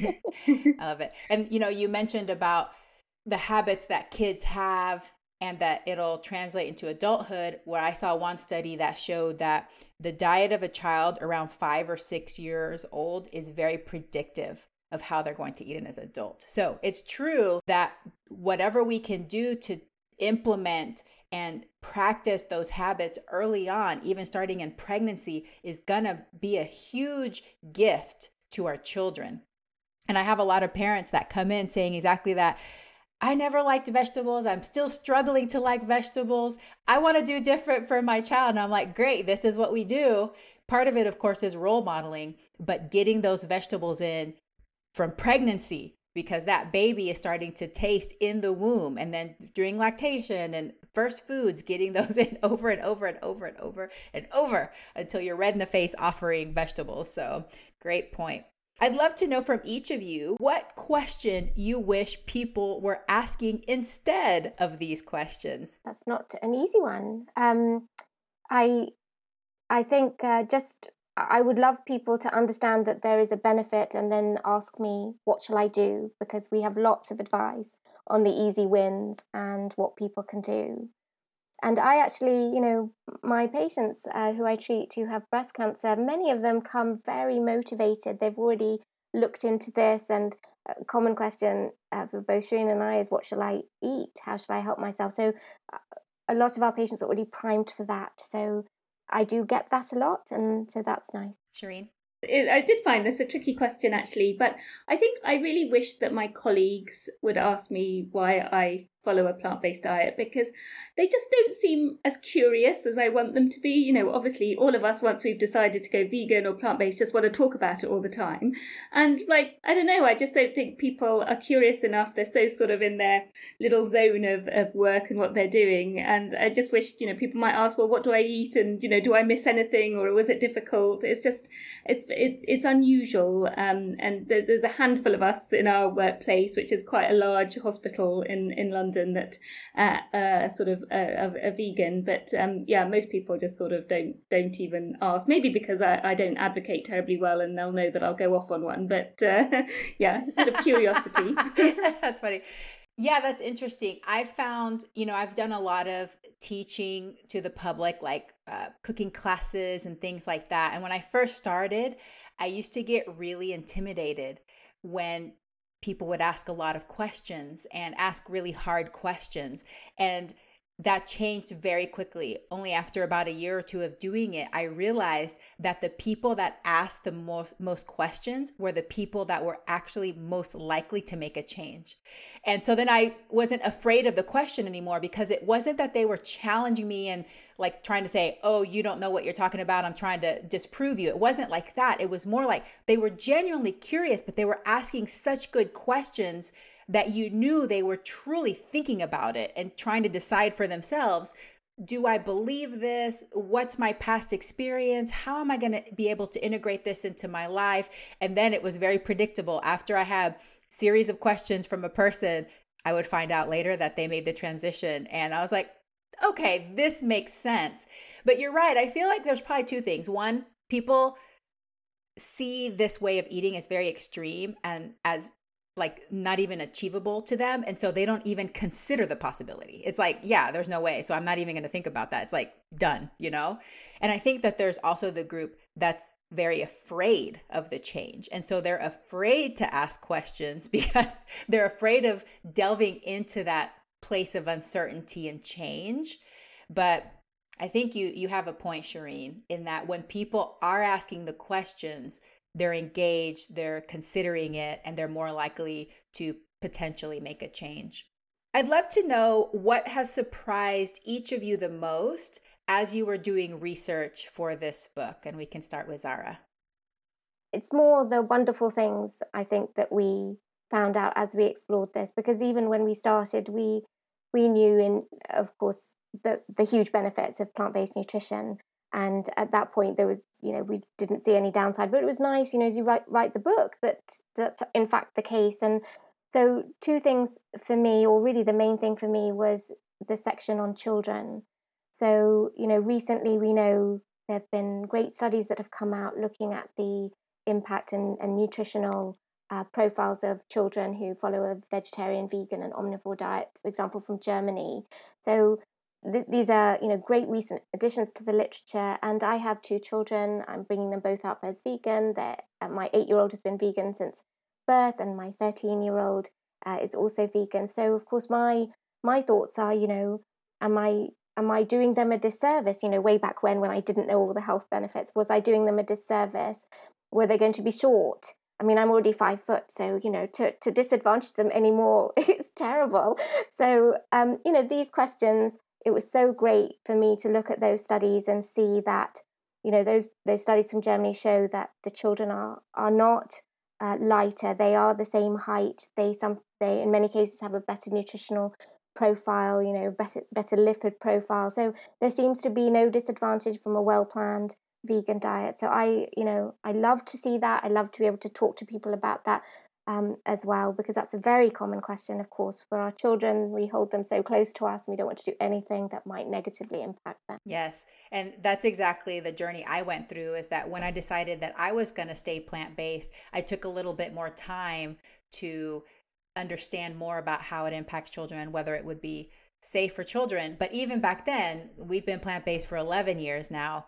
I love it. And you know, you mentioned about the habits that kids have and that it'll translate into adulthood. Where I saw one study that showed that the diet of a child around five or six years old is very predictive of how they're going to eat as an adult. So it's true that whatever we can do to implement and practice those habits early on, even starting in pregnancy, is gonna be a huge gift to our children. And I have a lot of parents that come in saying exactly that. I never liked vegetables. I'm still struggling to like vegetables. I want to do different for my child. And I'm like, great, this is what we do. Part of it, of course, is role modeling, but getting those vegetables in from pregnancy, because that baby is starting to taste in the womb, and then during lactation and first foods, getting those in over and over and over and over and over until you're red in the face offering vegetables. So great point. I'd love to know from each of you what question you wish people were asking instead of these questions. That's not an easy one. Um, I, I think uh, just I would love people to understand that there is a benefit, and then ask me, what shall I do? Because we have lots of advice on the easy wins and what people can do. And I actually, you know, my patients uh, who I treat who have breast cancer, many of them come very motivated. They've already looked into this, and a common question uh, for both Shireen and I is, what shall I eat? How shall I help myself? So uh, a lot of our patients are already primed for that. So I do get that a lot, and so that's nice. Shireen? I did find this a tricky question, actually, but I think I really wish that my colleagues would ask me why I follow a plant-based diet, because they just don't seem as curious as I want them to be. You know, obviously all of us, once we've decided to go vegan or plant-based, just want to talk about it all the time. And like, I don't know, I just don't think people are curious enough. They're so sort of in their little zone of, of work and what they're doing. And I just wish, you know, people might ask, well, what do I eat? And, you know, do I miss anything, or was it difficult? It's just, it's it's, it's unusual. Um, and there, there's a handful of us in our workplace, which is quite a large hospital in, in London. London that uh, uh, sort of uh, a, a vegan. But um, yeah, most people just sort of don't don't even ask. Maybe because I, I don't advocate terribly well, and they'll know that I'll go off on one. But uh, yeah, a bit of curiosity. That's funny. Yeah, that's interesting. I found, you know, I've done a lot of teaching to the public, like uh, cooking classes and things like that. And when I first started, I used to get really intimidated when people would ask a lot of questions and ask really hard questions. And that changed very quickly. Only after about a year or two of doing it, I realized that the people that asked the mo- most questions were the people that were actually most likely to make a change. And so then I wasn't afraid of the question anymore, because it wasn't that they were challenging me and like trying to say, oh, you don't know what you're talking about, I'm trying to disprove you. It wasn't like that. It was more like they were genuinely curious, but they were asking such good questions that you knew they were truly thinking about it and trying to decide for themselves, do I believe this? What's my past experience? How am I going to be able to integrate this into my life? And then it was very predictable. After I had a series of questions from a person, I would find out later that they made the transition. And I was like, okay, this makes sense. But you're right. I feel like there's probably two things. One, people see this way of eating as very extreme and as like not even achievable to them. And so they don't even consider the possibility. It's like, yeah, there's no way. So I'm not even going to think about that. It's like done, you know? And I think that there's also the group that's very afraid of the change. And so they're afraid to ask questions because they're afraid of delving into that place of uncertainty and change. But I think you you have a point, Shireen, in that when people are asking the questions, they're engaged, they're considering it, and they're more likely to potentially make a change. I'd love to know what has surprised each of you the most as you were doing research for this book. And we can start with Zara. It's more the wonderful things, I think, that we found out as we explored this, because even when we started, we we knew, in of course, the, the huge benefits of plant-based nutrition. And at that point, there was, you know, we didn't see any downside. But it was nice, you know, as you write write the book, that that's in fact the case. And so two things for me, or really the main thing for me, was the section on children. So, you know, recently we know there have been great studies that have come out looking at the impact and, and nutritional uh, profiles of children who follow a vegetarian, vegan and omnivore diet, for example, from Germany. So th- these are, you know, great recent additions to the literature. And I have two children. I'm bringing them both up as vegan. They're, uh, my eight-year-old has been vegan since birth, and my thirteen-year-old uh, is also vegan. So, of course, my my thoughts are, you know, am I am I doing them a disservice? You know, way back when, when I didn't know all the health benefits, was I doing them a disservice? Were they going to be short? I mean, I'm already five foot, so, you know, to, to disadvantage them anymore, it's terrible. So, um, you know, these questions, it was so great for me to look at those studies and see that, you know, those those studies from Germany show that the children are are not uh, lighter. They are the same height. They some they in many cases have a better nutritional profile, you know, better better lipid profile. So there seems to be no disadvantage from a well-planned vegan diet. So I, you know, I love to see that. I love to be able to talk to people about that um, as well, because that's a very common question, of course, for our children. We hold them so close to us, and we don't want to do anything that might negatively impact them. Yes. And that's exactly the journey I went through, is that when I decided that I was going to stay plant-based, I took a little bit more time to understand more about how it impacts children and whether it would be safe for children. But even back then, we've been plant-based for eleven years now.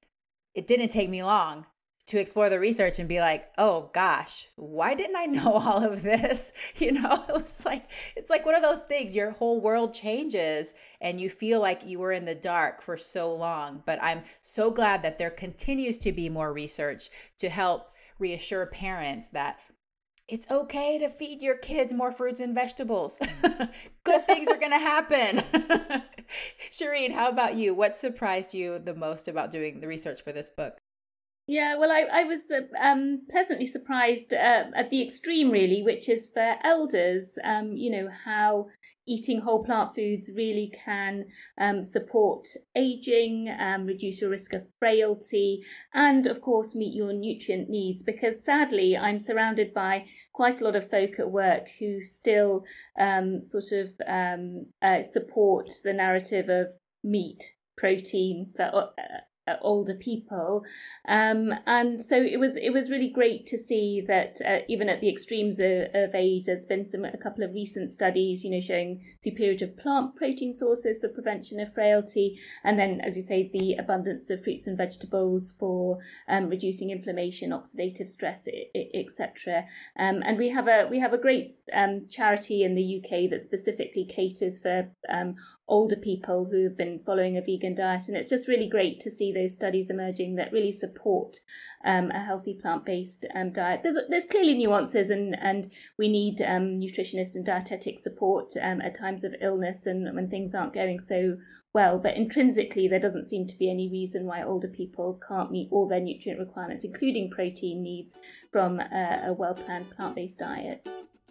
It didn't take me long to explore the research and be like, oh gosh, why didn't I know all of this? You know, it was like, it's like one of those things, your whole world changes and you feel like you were in the dark for so long. But I'm so glad that there continues to be more research to help reassure parents that it's okay to feed your kids more fruits and vegetables. Good things are going to happen. Shireen, how about you? What surprised you the most about doing the research for this book? Yeah, well, I, I was uh, um, pleasantly surprised uh, at the extreme, really, which is for elders, um, you know, how eating whole plant foods really can um, support aging, um, reduce your risk of frailty, and of course, meet your nutrient needs. Because sadly, I'm surrounded by quite a lot of folk at work who still um, sort of um, uh, support the narrative of meat, protein for uh, older people, um, and so it was it was really great to see that uh, even at the extremes of, of age, there's been some a couple of recent studies, you know, showing superiority of plant protein sources for prevention of frailty, and then, as you say, the abundance of fruits and vegetables for um, reducing inflammation, oxidative stress, et cetera. Um, and we have a we have a great um, charity in the U K that specifically caters for um, older people who have been following a vegan diet, and it's just really great to see those studies emerging that really support um, a healthy plant-based um, diet. There's there's clearly nuances, and and we need um, nutritionist and dietetic support um, at times of illness and when things aren't going so well. But intrinsically, there doesn't seem to be any reason why older people can't meet all their nutrient requirements, including protein needs, from a, a well-planned plant-based diet.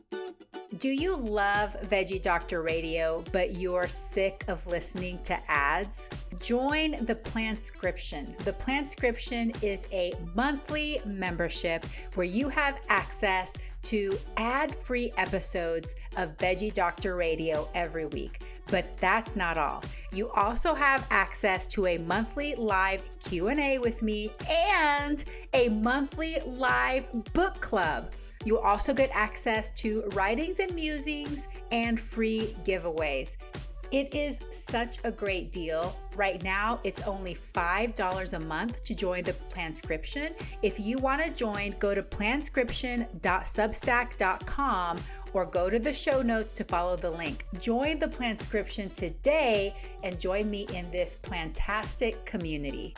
Do you love Veggie Doctor Radio, but you're sick of listening to ads? Join the Plantscription. The Plantscription is a monthly membership where you have access to ad-free episodes of Veggie Doctor Radio every week. But that's not all. You also have access to a monthly live Q and A with me and a monthly live book club. You'll also get access to writings and musings and free giveaways. It is such a great deal. Right now, it's only five dollars a month to join the Plantscription. If you want to join, go to plantscription dot substack dot com or go to the show notes to follow the link. Join the Plantscription today and join me in this plantastic community.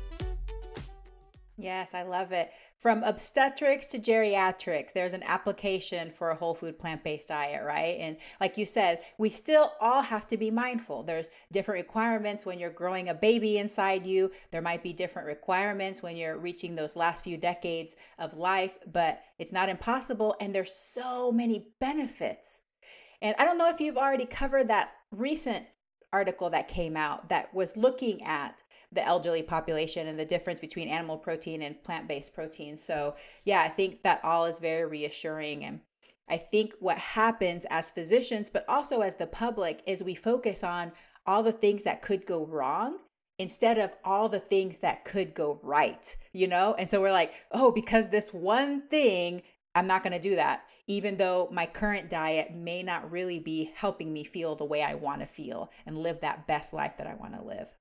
Yes, I love it. From obstetrics to geriatrics, there's an application for a whole food plant-based diet, right? And like you said, we still all have to be mindful. There's different requirements when you're growing a baby inside you. There might be different requirements when you're reaching those last few decades of life, but it's not impossible. And there's so many benefits. And I don't know if you've already covered that recent article that came out that was looking at the elderly population and the difference between animal protein and plant-based protein. So yeah, I think that all is very reassuring. And I think what happens as physicians, but also as the public, is we focus on all the things that could go wrong instead of all the things that could go right, you know? And so we're like, oh, because this one thing, I'm not going to do that, even though my current diet may not really be helping me feel the way I want to feel and live that best life that I want to live.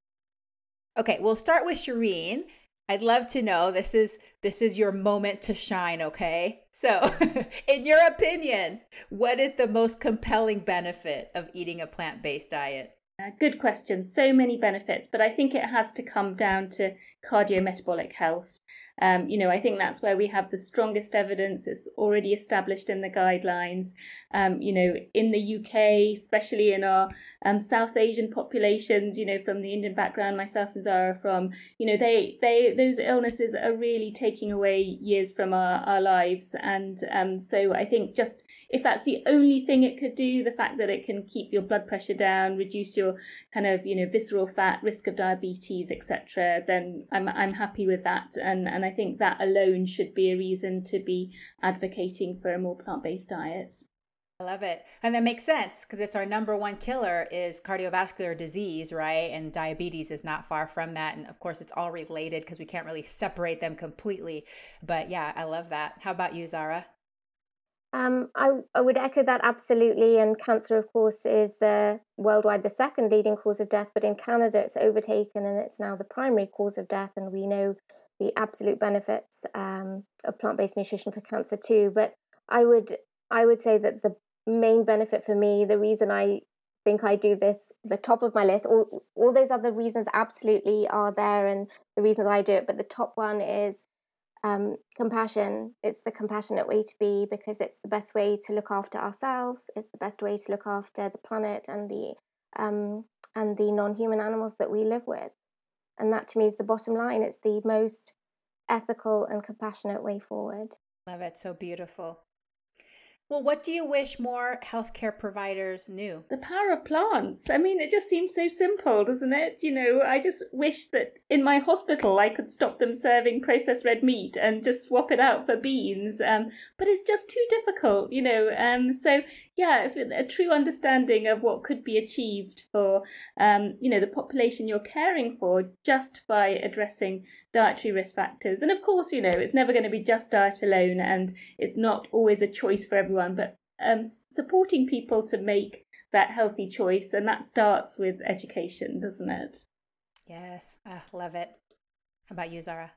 Okay, we'll start with Shireen. I'd love to know, this is this is your moment to shine, okay? So, in your opinion, what is the most compelling benefit of eating a plant-based diet? Uh, good question. So many benefits, but I think it has to come down to cardiometabolic health. Um, you know, I think that's where we have the strongest evidence. It's already established in the guidelines. Um, you know, in the U K, especially in our um, South Asian populations, you know, from the Indian background, myself and Zara from, you know, they, they, those illnesses are really taking away years from our, our lives. And um, so I think just if that's the only thing it could do, the fact that it can keep your blood pressure down, reduce your kind of, you know, visceral fat, risk of diabetes, et cetera, then I'm I'm happy with that. And, and I think that alone should be a reason to be advocating for a more plant-based diet. I love it. And that makes sense because it's our number one killer is cardiovascular disease, right? And diabetes is not far from that. And of course, it's all related because we can't really separate them completely. But yeah, I love that. How about you, Zara? Um, I, I would echo that absolutely. And cancer, of course, is the worldwide the second leading cause of death. But in Canada, it's overtaken and it's now the primary cause of death. And we know the absolute benefits um, of plant-based nutrition for cancer too. But I would I would say that the main benefit for me, the reason I think I do this, the top of my list, all all those other reasons absolutely are there, and the reasons I do it. But the top one is um, compassion. It's the compassionate way to be because it's the best way to look after ourselves. It's the best way to look after the planet and the um, and the non-human animals that we live with. And that to me is the bottom line. It's the most ethical and compassionate way forward. Love it. So beautiful. Well, what do you wish more healthcare providers knew? The power of plants. I mean, it just seems so simple, doesn't it? You know, I just wish that in my hospital I could stop them serving processed red meat and just swap it out for beans. Um, but it's just too difficult, you know. Um, so, yeah, if it, a true understanding of what could be achieved for, um, you know, the population you're caring for just by addressing dietary risk factors. And of course, you know, it's never going to be just diet alone, and it's not always a choice for everyone, but um, supporting people to make that healthy choice. And that starts with education, doesn't it? Yes, I love it. How about you, Zara?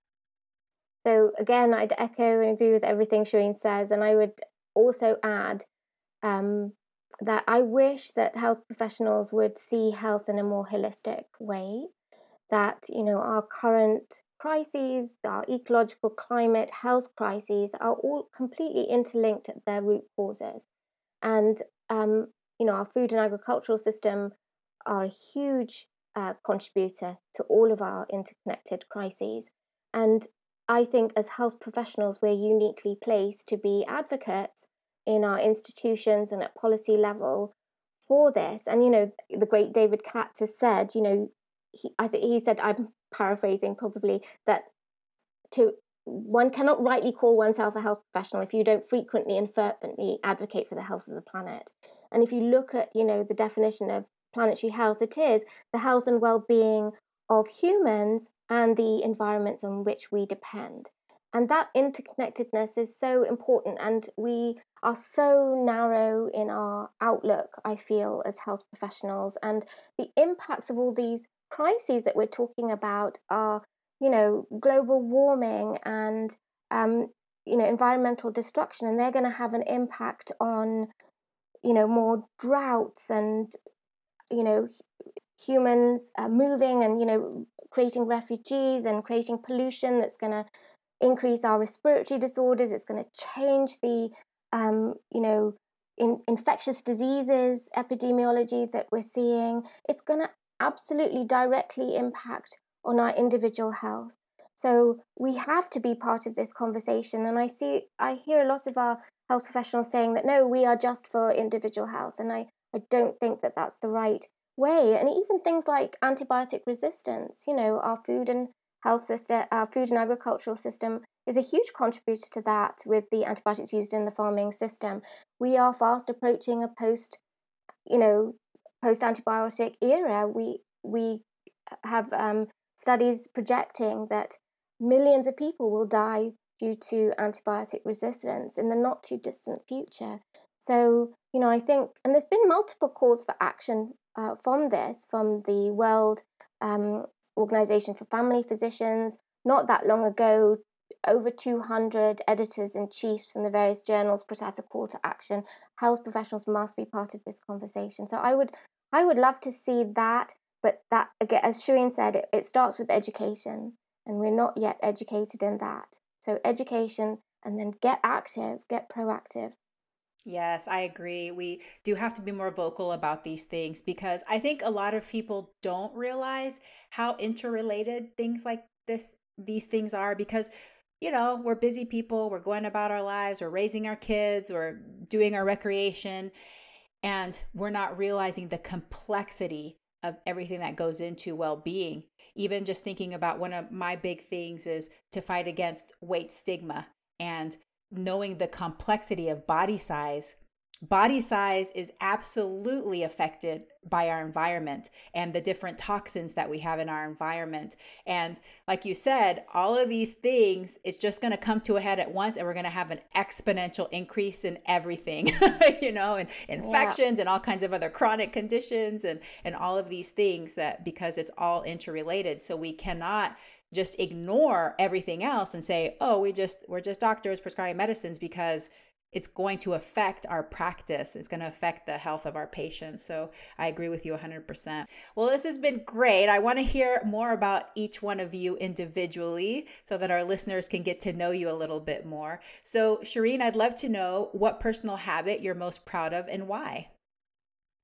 So again, I'd echo and agree with everything Shireen says. And I would also add um, that I wish that health professionals would see health in a more holistic way, that, you know, our current crises, our ecological climate, health crises are all completely interlinked at their root causes. And, um, you know, our food and agricultural system are a huge uh, contributor to all of our interconnected crises. And I think as health professionals, we're uniquely placed to be advocates in our institutions and at policy level for this. And, you know, the great David Katz has said, you know, he, I think he said, I'm paraphrasing probably, that to one cannot rightly call oneself a health professional if you don't frequently and fervently advocate for the health of the planet. And if you look at, you know, the definition of planetary health, it is the health and well-being of humans and the environments on which we depend. And that interconnectedness is so important, and we are so narrow in our outlook, I feel, as health professionals. And the impacts of all these crises that we're talking about are, you know, global warming and, um, you know, environmental destruction, and they're going to have an impact on, you know, more droughts and, you know, humans uh, moving and, you know, creating refugees and creating pollution that's going to increase our respiratory disorders. It's going to change the, um, you know, in, infectious diseases epidemiology that we're seeing. It's going to absolutely directly impact on our individual health. So we have to be part of this conversation. And I see, I hear a lot of our health professionals saying that, no, we are just for individual health. And I, I don't think that that's the right way. And even things like antibiotic resistance, you know, our food and health system, our food and agricultural system is a huge contributor to that with the antibiotics used in the farming system. We are fast approaching a post, you know, post-antibiotic era. We we have um, studies projecting that millions of people will die due to antibiotic resistance in the not too distant future. So, you know, I think, and there's been multiple calls for action uh, from this, from the World um, Organization for Family Physicians. Not that long ago, over two hundred editors-in-chiefs from the various journals put out a call to action. Health professionals must be part of this conversation. So I would I would love to see that, but that, again, as Shireen said, it, it starts with education, and we're not yet educated in that. So education, and then get active, get proactive. Yes, I agree. We do have to be more vocal about these things, because I think a lot of people don't realize how interrelated things like this, these things are, because, you know, we're busy people, we're going about our lives, we're raising our kids, we're doing our recreation, and we're not realizing the complexity of everything that goes into well-being. Even just thinking about, one of my big things is to fight against weight stigma, and knowing the complexity of body size. Body size is absolutely affected by our environment and the different toxins that we have in our environment. And like you said, all of these things, it's just going to come to a head at once, and we're going to have an exponential increase in everything, you know, and infections yeah. and all kinds of other chronic conditions and, and all of these things, that because it's all interrelated. So we cannot just ignore everything else and say, oh, we just, we're just doctors prescribing medicines, because it's going to affect our practice. It's going to affect the health of our patients. So I agree with you one hundred percent. Well, this has been great. I want to hear more about each one of you individually so that our listeners can get to know you a little bit more. So Shireen, I'd love to know what personal habit you're most proud of and why.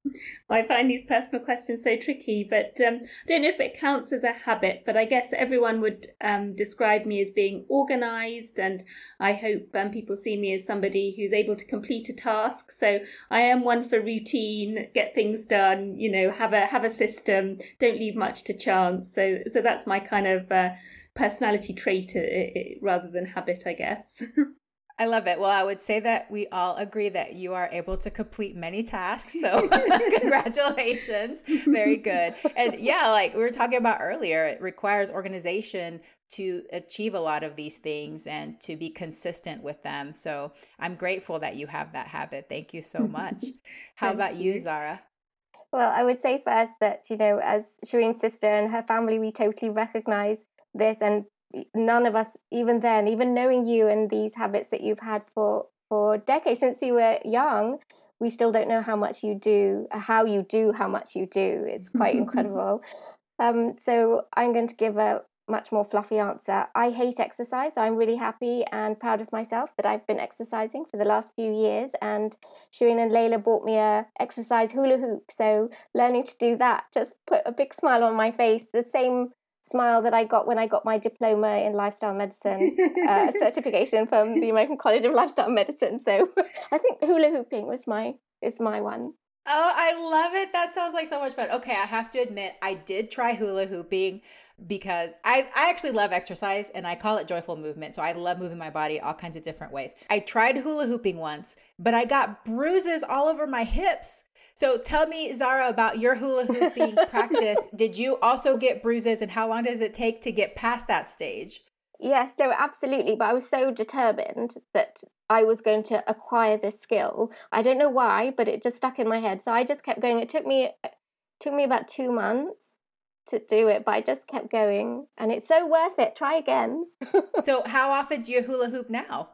I find these personal questions so tricky, but um, I don't know if it counts as a habit, but I guess everyone would um, describe me as being organized, and I hope um, people see me as somebody who's able to complete a task. So I am one for routine, get things done, you know, have a have a system, don't leave much to chance. So so that's my kind of uh, personality trait uh, uh, rather than habit, I guess. I love it. Well, I would say that we all agree that you are able to complete many tasks. So congratulations. Very good. And yeah, like we were talking about earlier, it requires organization to achieve a lot of these things and to be consistent with them. So I'm grateful that you have that habit. Thank you so much. How about you, you, Zara? Well, I would say first that, you know, as Shireen's sister and her family, we totally recognize this, and none of us, even then, even knowing you and these habits that you've had for for decades since you were young, we still don't know how much you do, how you do, how much you do. It's quite incredible. Um, so I'm going to give a much more fluffy answer. I hate exercise, so I'm really happy and proud of myself that I've been exercising for the last few years. And Shireen and Layla bought me a exercise hula hoop, so learning to do that just put a big smile on my face. The same smile that I got when I got my diploma in lifestyle medicine uh, certification from the American College of Lifestyle Medicine. So I think hula hooping was my is my one. Oh, I love it. That sounds like so much fun. Okay, I have to admit, I did try hula hooping because I, I actually love exercise and I call it joyful movement. So I love moving my body all kinds of different ways. I tried hula hooping once, but I got bruises all over my hips. So tell me, Zara, about your hula hooping practice. Did you also get bruises, and how long does it take to get past that stage? Yes, no, absolutely. But I was so determined that I was going to acquire this skill. I don't know why, but it just stuck in my head. So I just kept going. It took me it took me about two months to do it, but I just kept going, and it's so worth it. Try again. So how often do you hula hoop now?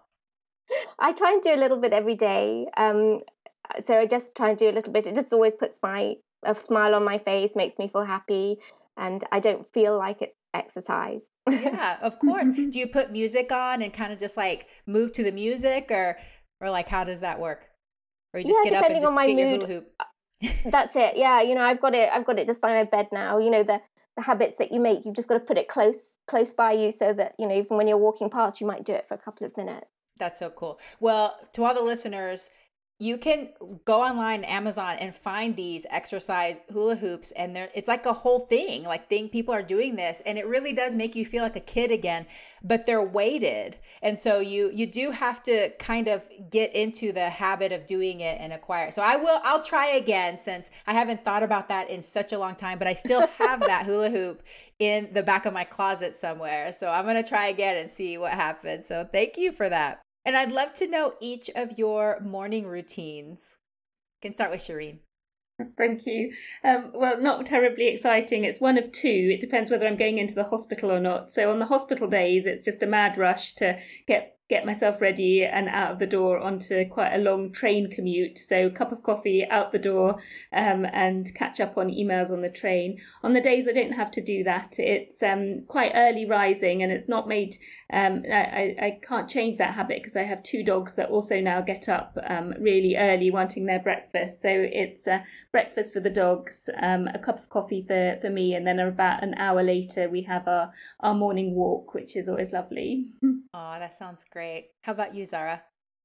I try and do a little bit every day. Um, So I just try and do a little bit. It just always puts my a smile on my face, makes me feel happy, and I don't feel like it's exercise. Yeah, of course. Do you put music on and kind of just like move to the music, or or like how does that work? Or you just yeah, get up and just on my get mood, your hula hoop? That's it. Yeah, you know, I've got it. I've got it just by my bed now. You know, the the habits that you make, you've just got to put it close close by you, so that, you know, even when you're walking past, you might do it for a couple of minutes. That's so cool. Well, to all the listeners, you can go online, Amazon, and find these exercise hula hoops, and there it's like a whole thing. Like, thing people are doing this, and it really does make you feel like a kid again. But they're weighted, and so you you do have to kind of get into the habit of doing it and acquire it. So I will I'll try again, since I haven't thought about that in such a long time. But I still have that hula hoop in the back of my closet somewhere. So I'm gonna try again and see what happens. So thank you for that. And I'd love to know each of your morning routines. You can start with Shireen. Thank you. Um, well, not terribly exciting. It's one of two. It depends whether I'm going into the hospital or not. So on the hospital days, it's just a mad rush to get get myself ready and out of the door onto quite a long train commute. So cup of coffee, out the door, um, and catch up on emails on the train. On the days I don't have to do that, it's um, quite early rising, and it's not made, um, I, I can't change that habit because I have two dogs that also now get up um, really early wanting their breakfast. So it's uh, breakfast for the dogs, um, a cup of coffee for, for me, and then about an hour later we have our, our morning walk, which is always lovely. Oh, that sounds great. How about you, Zara?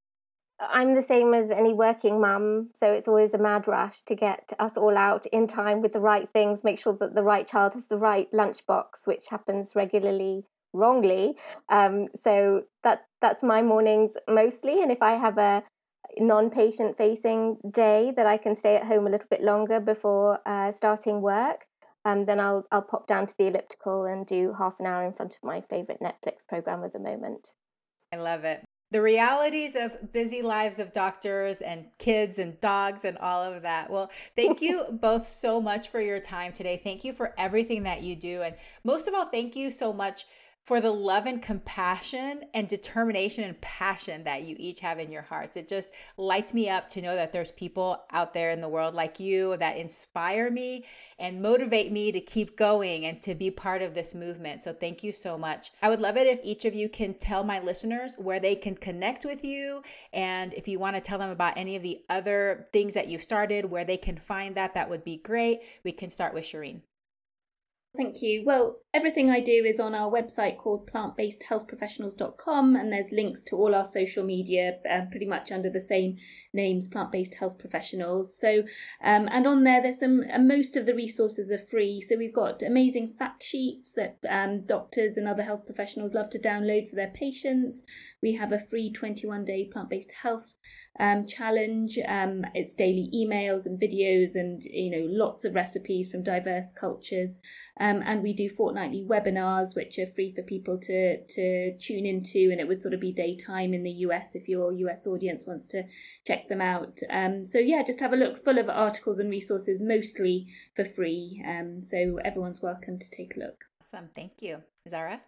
I'm the same as any working mum, so it's always a mad rush to get us all out in time with the right things, make sure that the right child has the right lunchbox, which happens regularly wrongly. Um, so that that's my mornings mostly. And if I have a non-patient facing day that I can stay at home a little bit longer before uh, starting work, Um, then I'll I'll pop down to the elliptical and do half an hour in front of my favorite Netflix program at the moment. I love it. The realities of busy lives of doctors and kids and dogs and all of that. Well, thank you both so much for your time today. Thank you for everything that you do. And most of all, thank you so much for the love and compassion and determination and passion that you each have in your hearts. It just lights me up to know that there's people out there in the world like you that inspire me and motivate me to keep going and to be part of this movement. So thank you so much. I would love it if each of you can tell my listeners where they can connect with you. And if you want to tell them about any of the other things that you've started, where they can find that, that would be great. We can start with Shireen. Thank you. Well, everything I do is on our website called plant based health professionals dot com, and there's links to all our social media uh, pretty much under the same names, Plant-Based Health Professionals. So, um, and on there, there's some, uh, most of the resources are free. So we've got amazing fact sheets that um, doctors and other health professionals love to download for their patients. We have a free twenty-one day plant-based health um, challenge. Um, it's daily emails and videos and, you know, lots of recipes from diverse cultures. Um, and we do fortnightly webinars, which are free for people to, to tune into, and it would sort of be daytime in the U S if your U S audience wants to check them out. Um, so yeah, just have a look, full of articles and resources, mostly for free. Um, so everyone's welcome to take a look. Awesome. Thank you. Zara?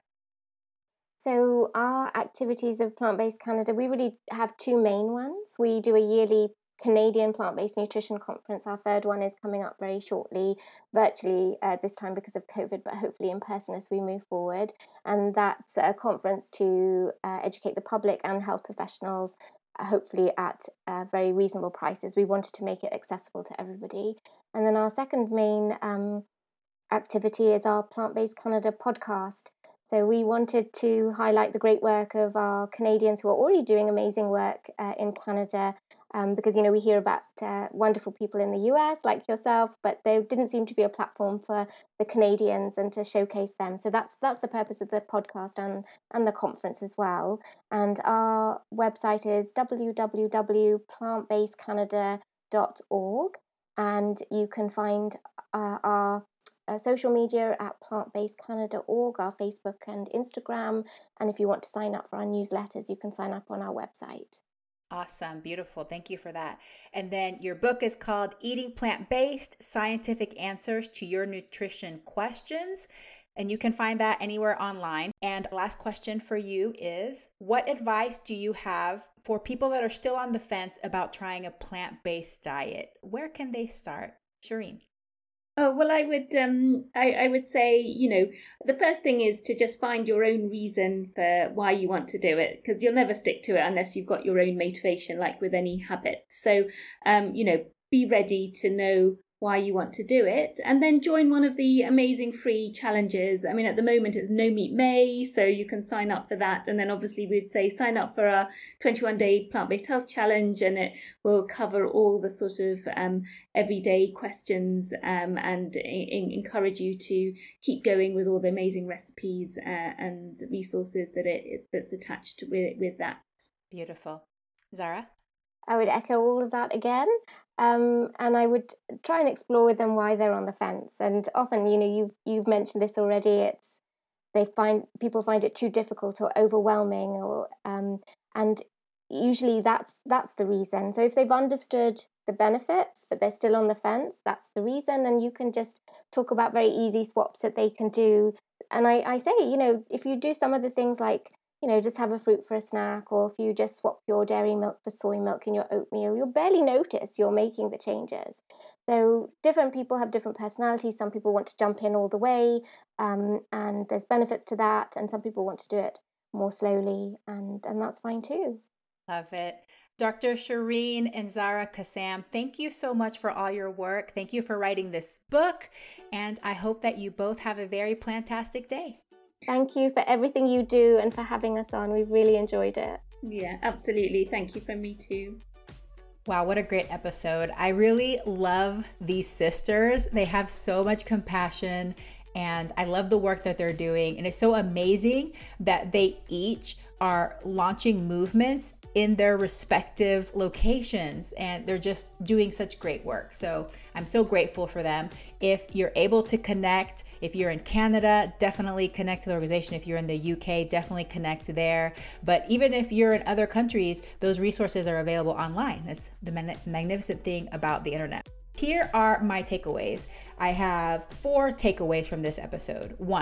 So our activities of Plant-Based Canada, we really have two main ones. We do a yearly Canadian Plant-Based Nutrition Conference. Our third one is coming up very shortly, virtually uh, this time because of COVID, but hopefully in person as we move forward. And that's a conference to uh, educate the public and health professionals, uh, hopefully at uh, very reasonable prices. We wanted to make it accessible to everybody. And then our second main um, activity is our Plant-Based Canada podcast. So we wanted to highlight the great work of our Canadians who are already doing amazing work uh, in Canada, um, because, you know, we hear about uh, wonderful people in the U S like yourself, but there didn't seem to be a platform for the Canadians and to showcase them. So that's that's the purpose of the podcast and, and the conference as well. And our website is w w w dot plant based canada dot org, and you can find uh, our Uh, social media at plant based canada dot org, our Facebook and Instagram. And if you want to sign up for our newsletters, you can sign up on our website. Awesome. Beautiful. Thank you for that. And then your book is called Eating Plant-Based: Scientific Answers to Your Nutrition Questions. And you can find that anywhere online. And last question for you is, what advice do you have for people that are still on the fence about trying a plant-based diet? Where can they start? Shireen? Oh, well, I would um, I, I would say, you know, the first thing is to just find your own reason for why you want to do it, because you'll never stick to it unless you've got your own motivation, like with any habit. So, um, you know, be ready to know why you want to do it, and then join one of the amazing free challenges. I mean, at the moment it's No Meat May, so you can sign up for that. And then obviously we'd say sign up for our twenty-one day plant-based health challenge, and it will cover all the sort of um, everyday questions um, and in- encourage you to keep going with all the amazing recipes uh, and resources that it, it that's attached with, with that. Beautiful. Zara? I would echo all of that again. Um, and I would try and explore with them why they're on the fence. And often, you know, you've, you've mentioned this already, it's, they find, people find it too difficult or overwhelming, or, um, and usually that's, that's the reason. So if they've understood the benefits, but they're still on the fence, that's the reason. And you can just talk about very easy swaps that they can do. And I, I say, you know, if you do some of the things like, you know, just have a fruit for a snack, or if you just swap your dairy milk for soy milk in your oatmeal, you'll barely notice you're making the changes. So different people have different personalities. Some people want to jump in all the way, um, and there's benefits to that. And some people want to do it more slowly, and, and that's fine too. Love it. Doctor Shireen and Zara Kassam, thank you so much for all your work. Thank you for writing this book, and I hope that you both have a very plantastic day. Thank you for everything you do and for having us on. We've really enjoyed it. Yeah, absolutely. Thank you from me too. Wow, what a great episode. I really love these sisters. They have so much compassion, and I love the work that they're doing. And it's so amazing that they each are launching movements in their respective locations, and they're just doing such great work. So I'm so grateful for them. If you're able to connect, if you're in Canada, definitely connect to the organization. If you're in the U K, definitely connect there. But even if you're in other countries, those resources are available online. That's the magnificent thing about the internet. Here are my takeaways. I have four takeaways from this episode. One,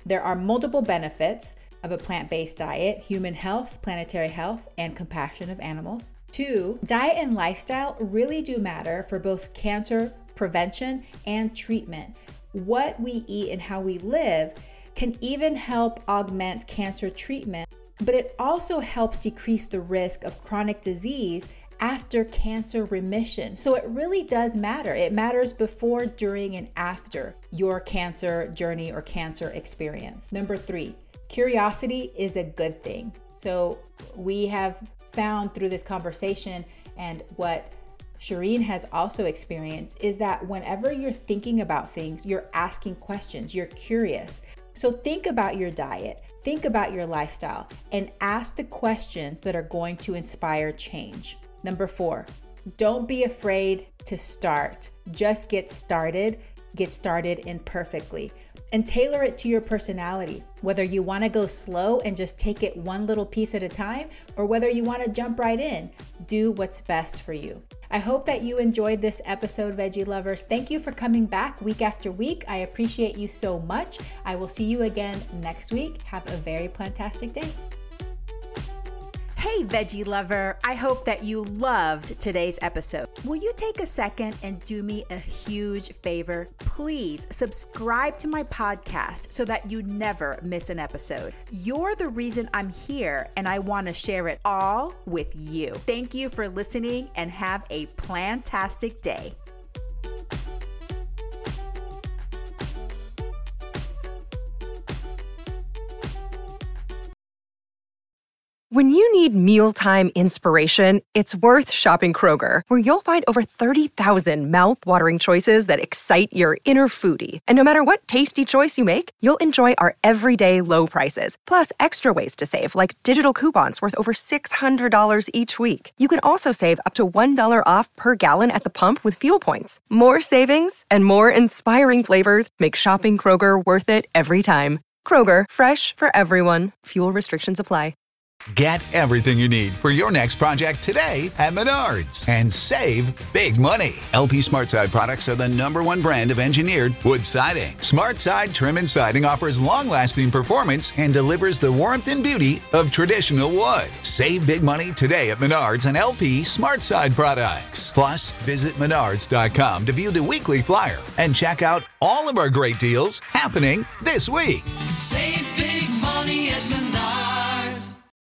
There are multiple benefits of a plant-based diet: human health, planetary health, and compassion of animals. Two, diet and lifestyle really do matter for both cancer prevention and treatment. What we eat and how we live can even help augment cancer treatment, but it also helps decrease the risk of chronic disease after cancer remission. So it really does matter. It matters before, during, and after your cancer journey or cancer experience. Number three, curiosity is a good thing. So we have found through this conversation, and what Shireen has also experienced, is that whenever you're thinking about things, you're asking questions, you're curious. So think about your diet, think about your lifestyle, and ask the questions that are going to inspire change. Number four, don't be afraid to start. Just get started. Get started imperfectly and tailor it to your personality. Whether you want to go slow and just take it one little piece at a time, or whether you want to jump right in, do what's best for you. I hope that you enjoyed this episode, Veggie Lovers. Thank you for coming back week after week. I appreciate you so much. I will see you again next week. Have a very plantastic day. Hey, Veggie Lover. I hope that you loved today's episode. Will you take a second and do me a huge favor? Please subscribe to my podcast so that you never miss an episode. You're the reason I'm here, and I want to share it all with you. Thank you for listening, and have a plantastic day. When you need mealtime inspiration, it's worth shopping Kroger, where you'll find over thirty thousand mouth-watering choices that excite your inner foodie. And no matter what tasty choice you make, you'll enjoy our everyday low prices, plus extra ways to save, like digital coupons worth over six hundred dollars each week. You can also save up to one dollar off per gallon at the pump with fuel points. More savings and more inspiring flavors make shopping Kroger worth it every time. Kroger, fresh for everyone. Fuel restrictions apply. Get everything you need for your next project today at Menards and save big money. L P SmartSide products are the number one brand of engineered wood siding. SmartSide Trim and Siding offers long-lasting performance and delivers the warmth and beauty of traditional wood. Save big money today at Menards and L P SmartSide products. Plus, visit menards dot com to view the weekly flyer and check out all of our great deals happening this week. Save big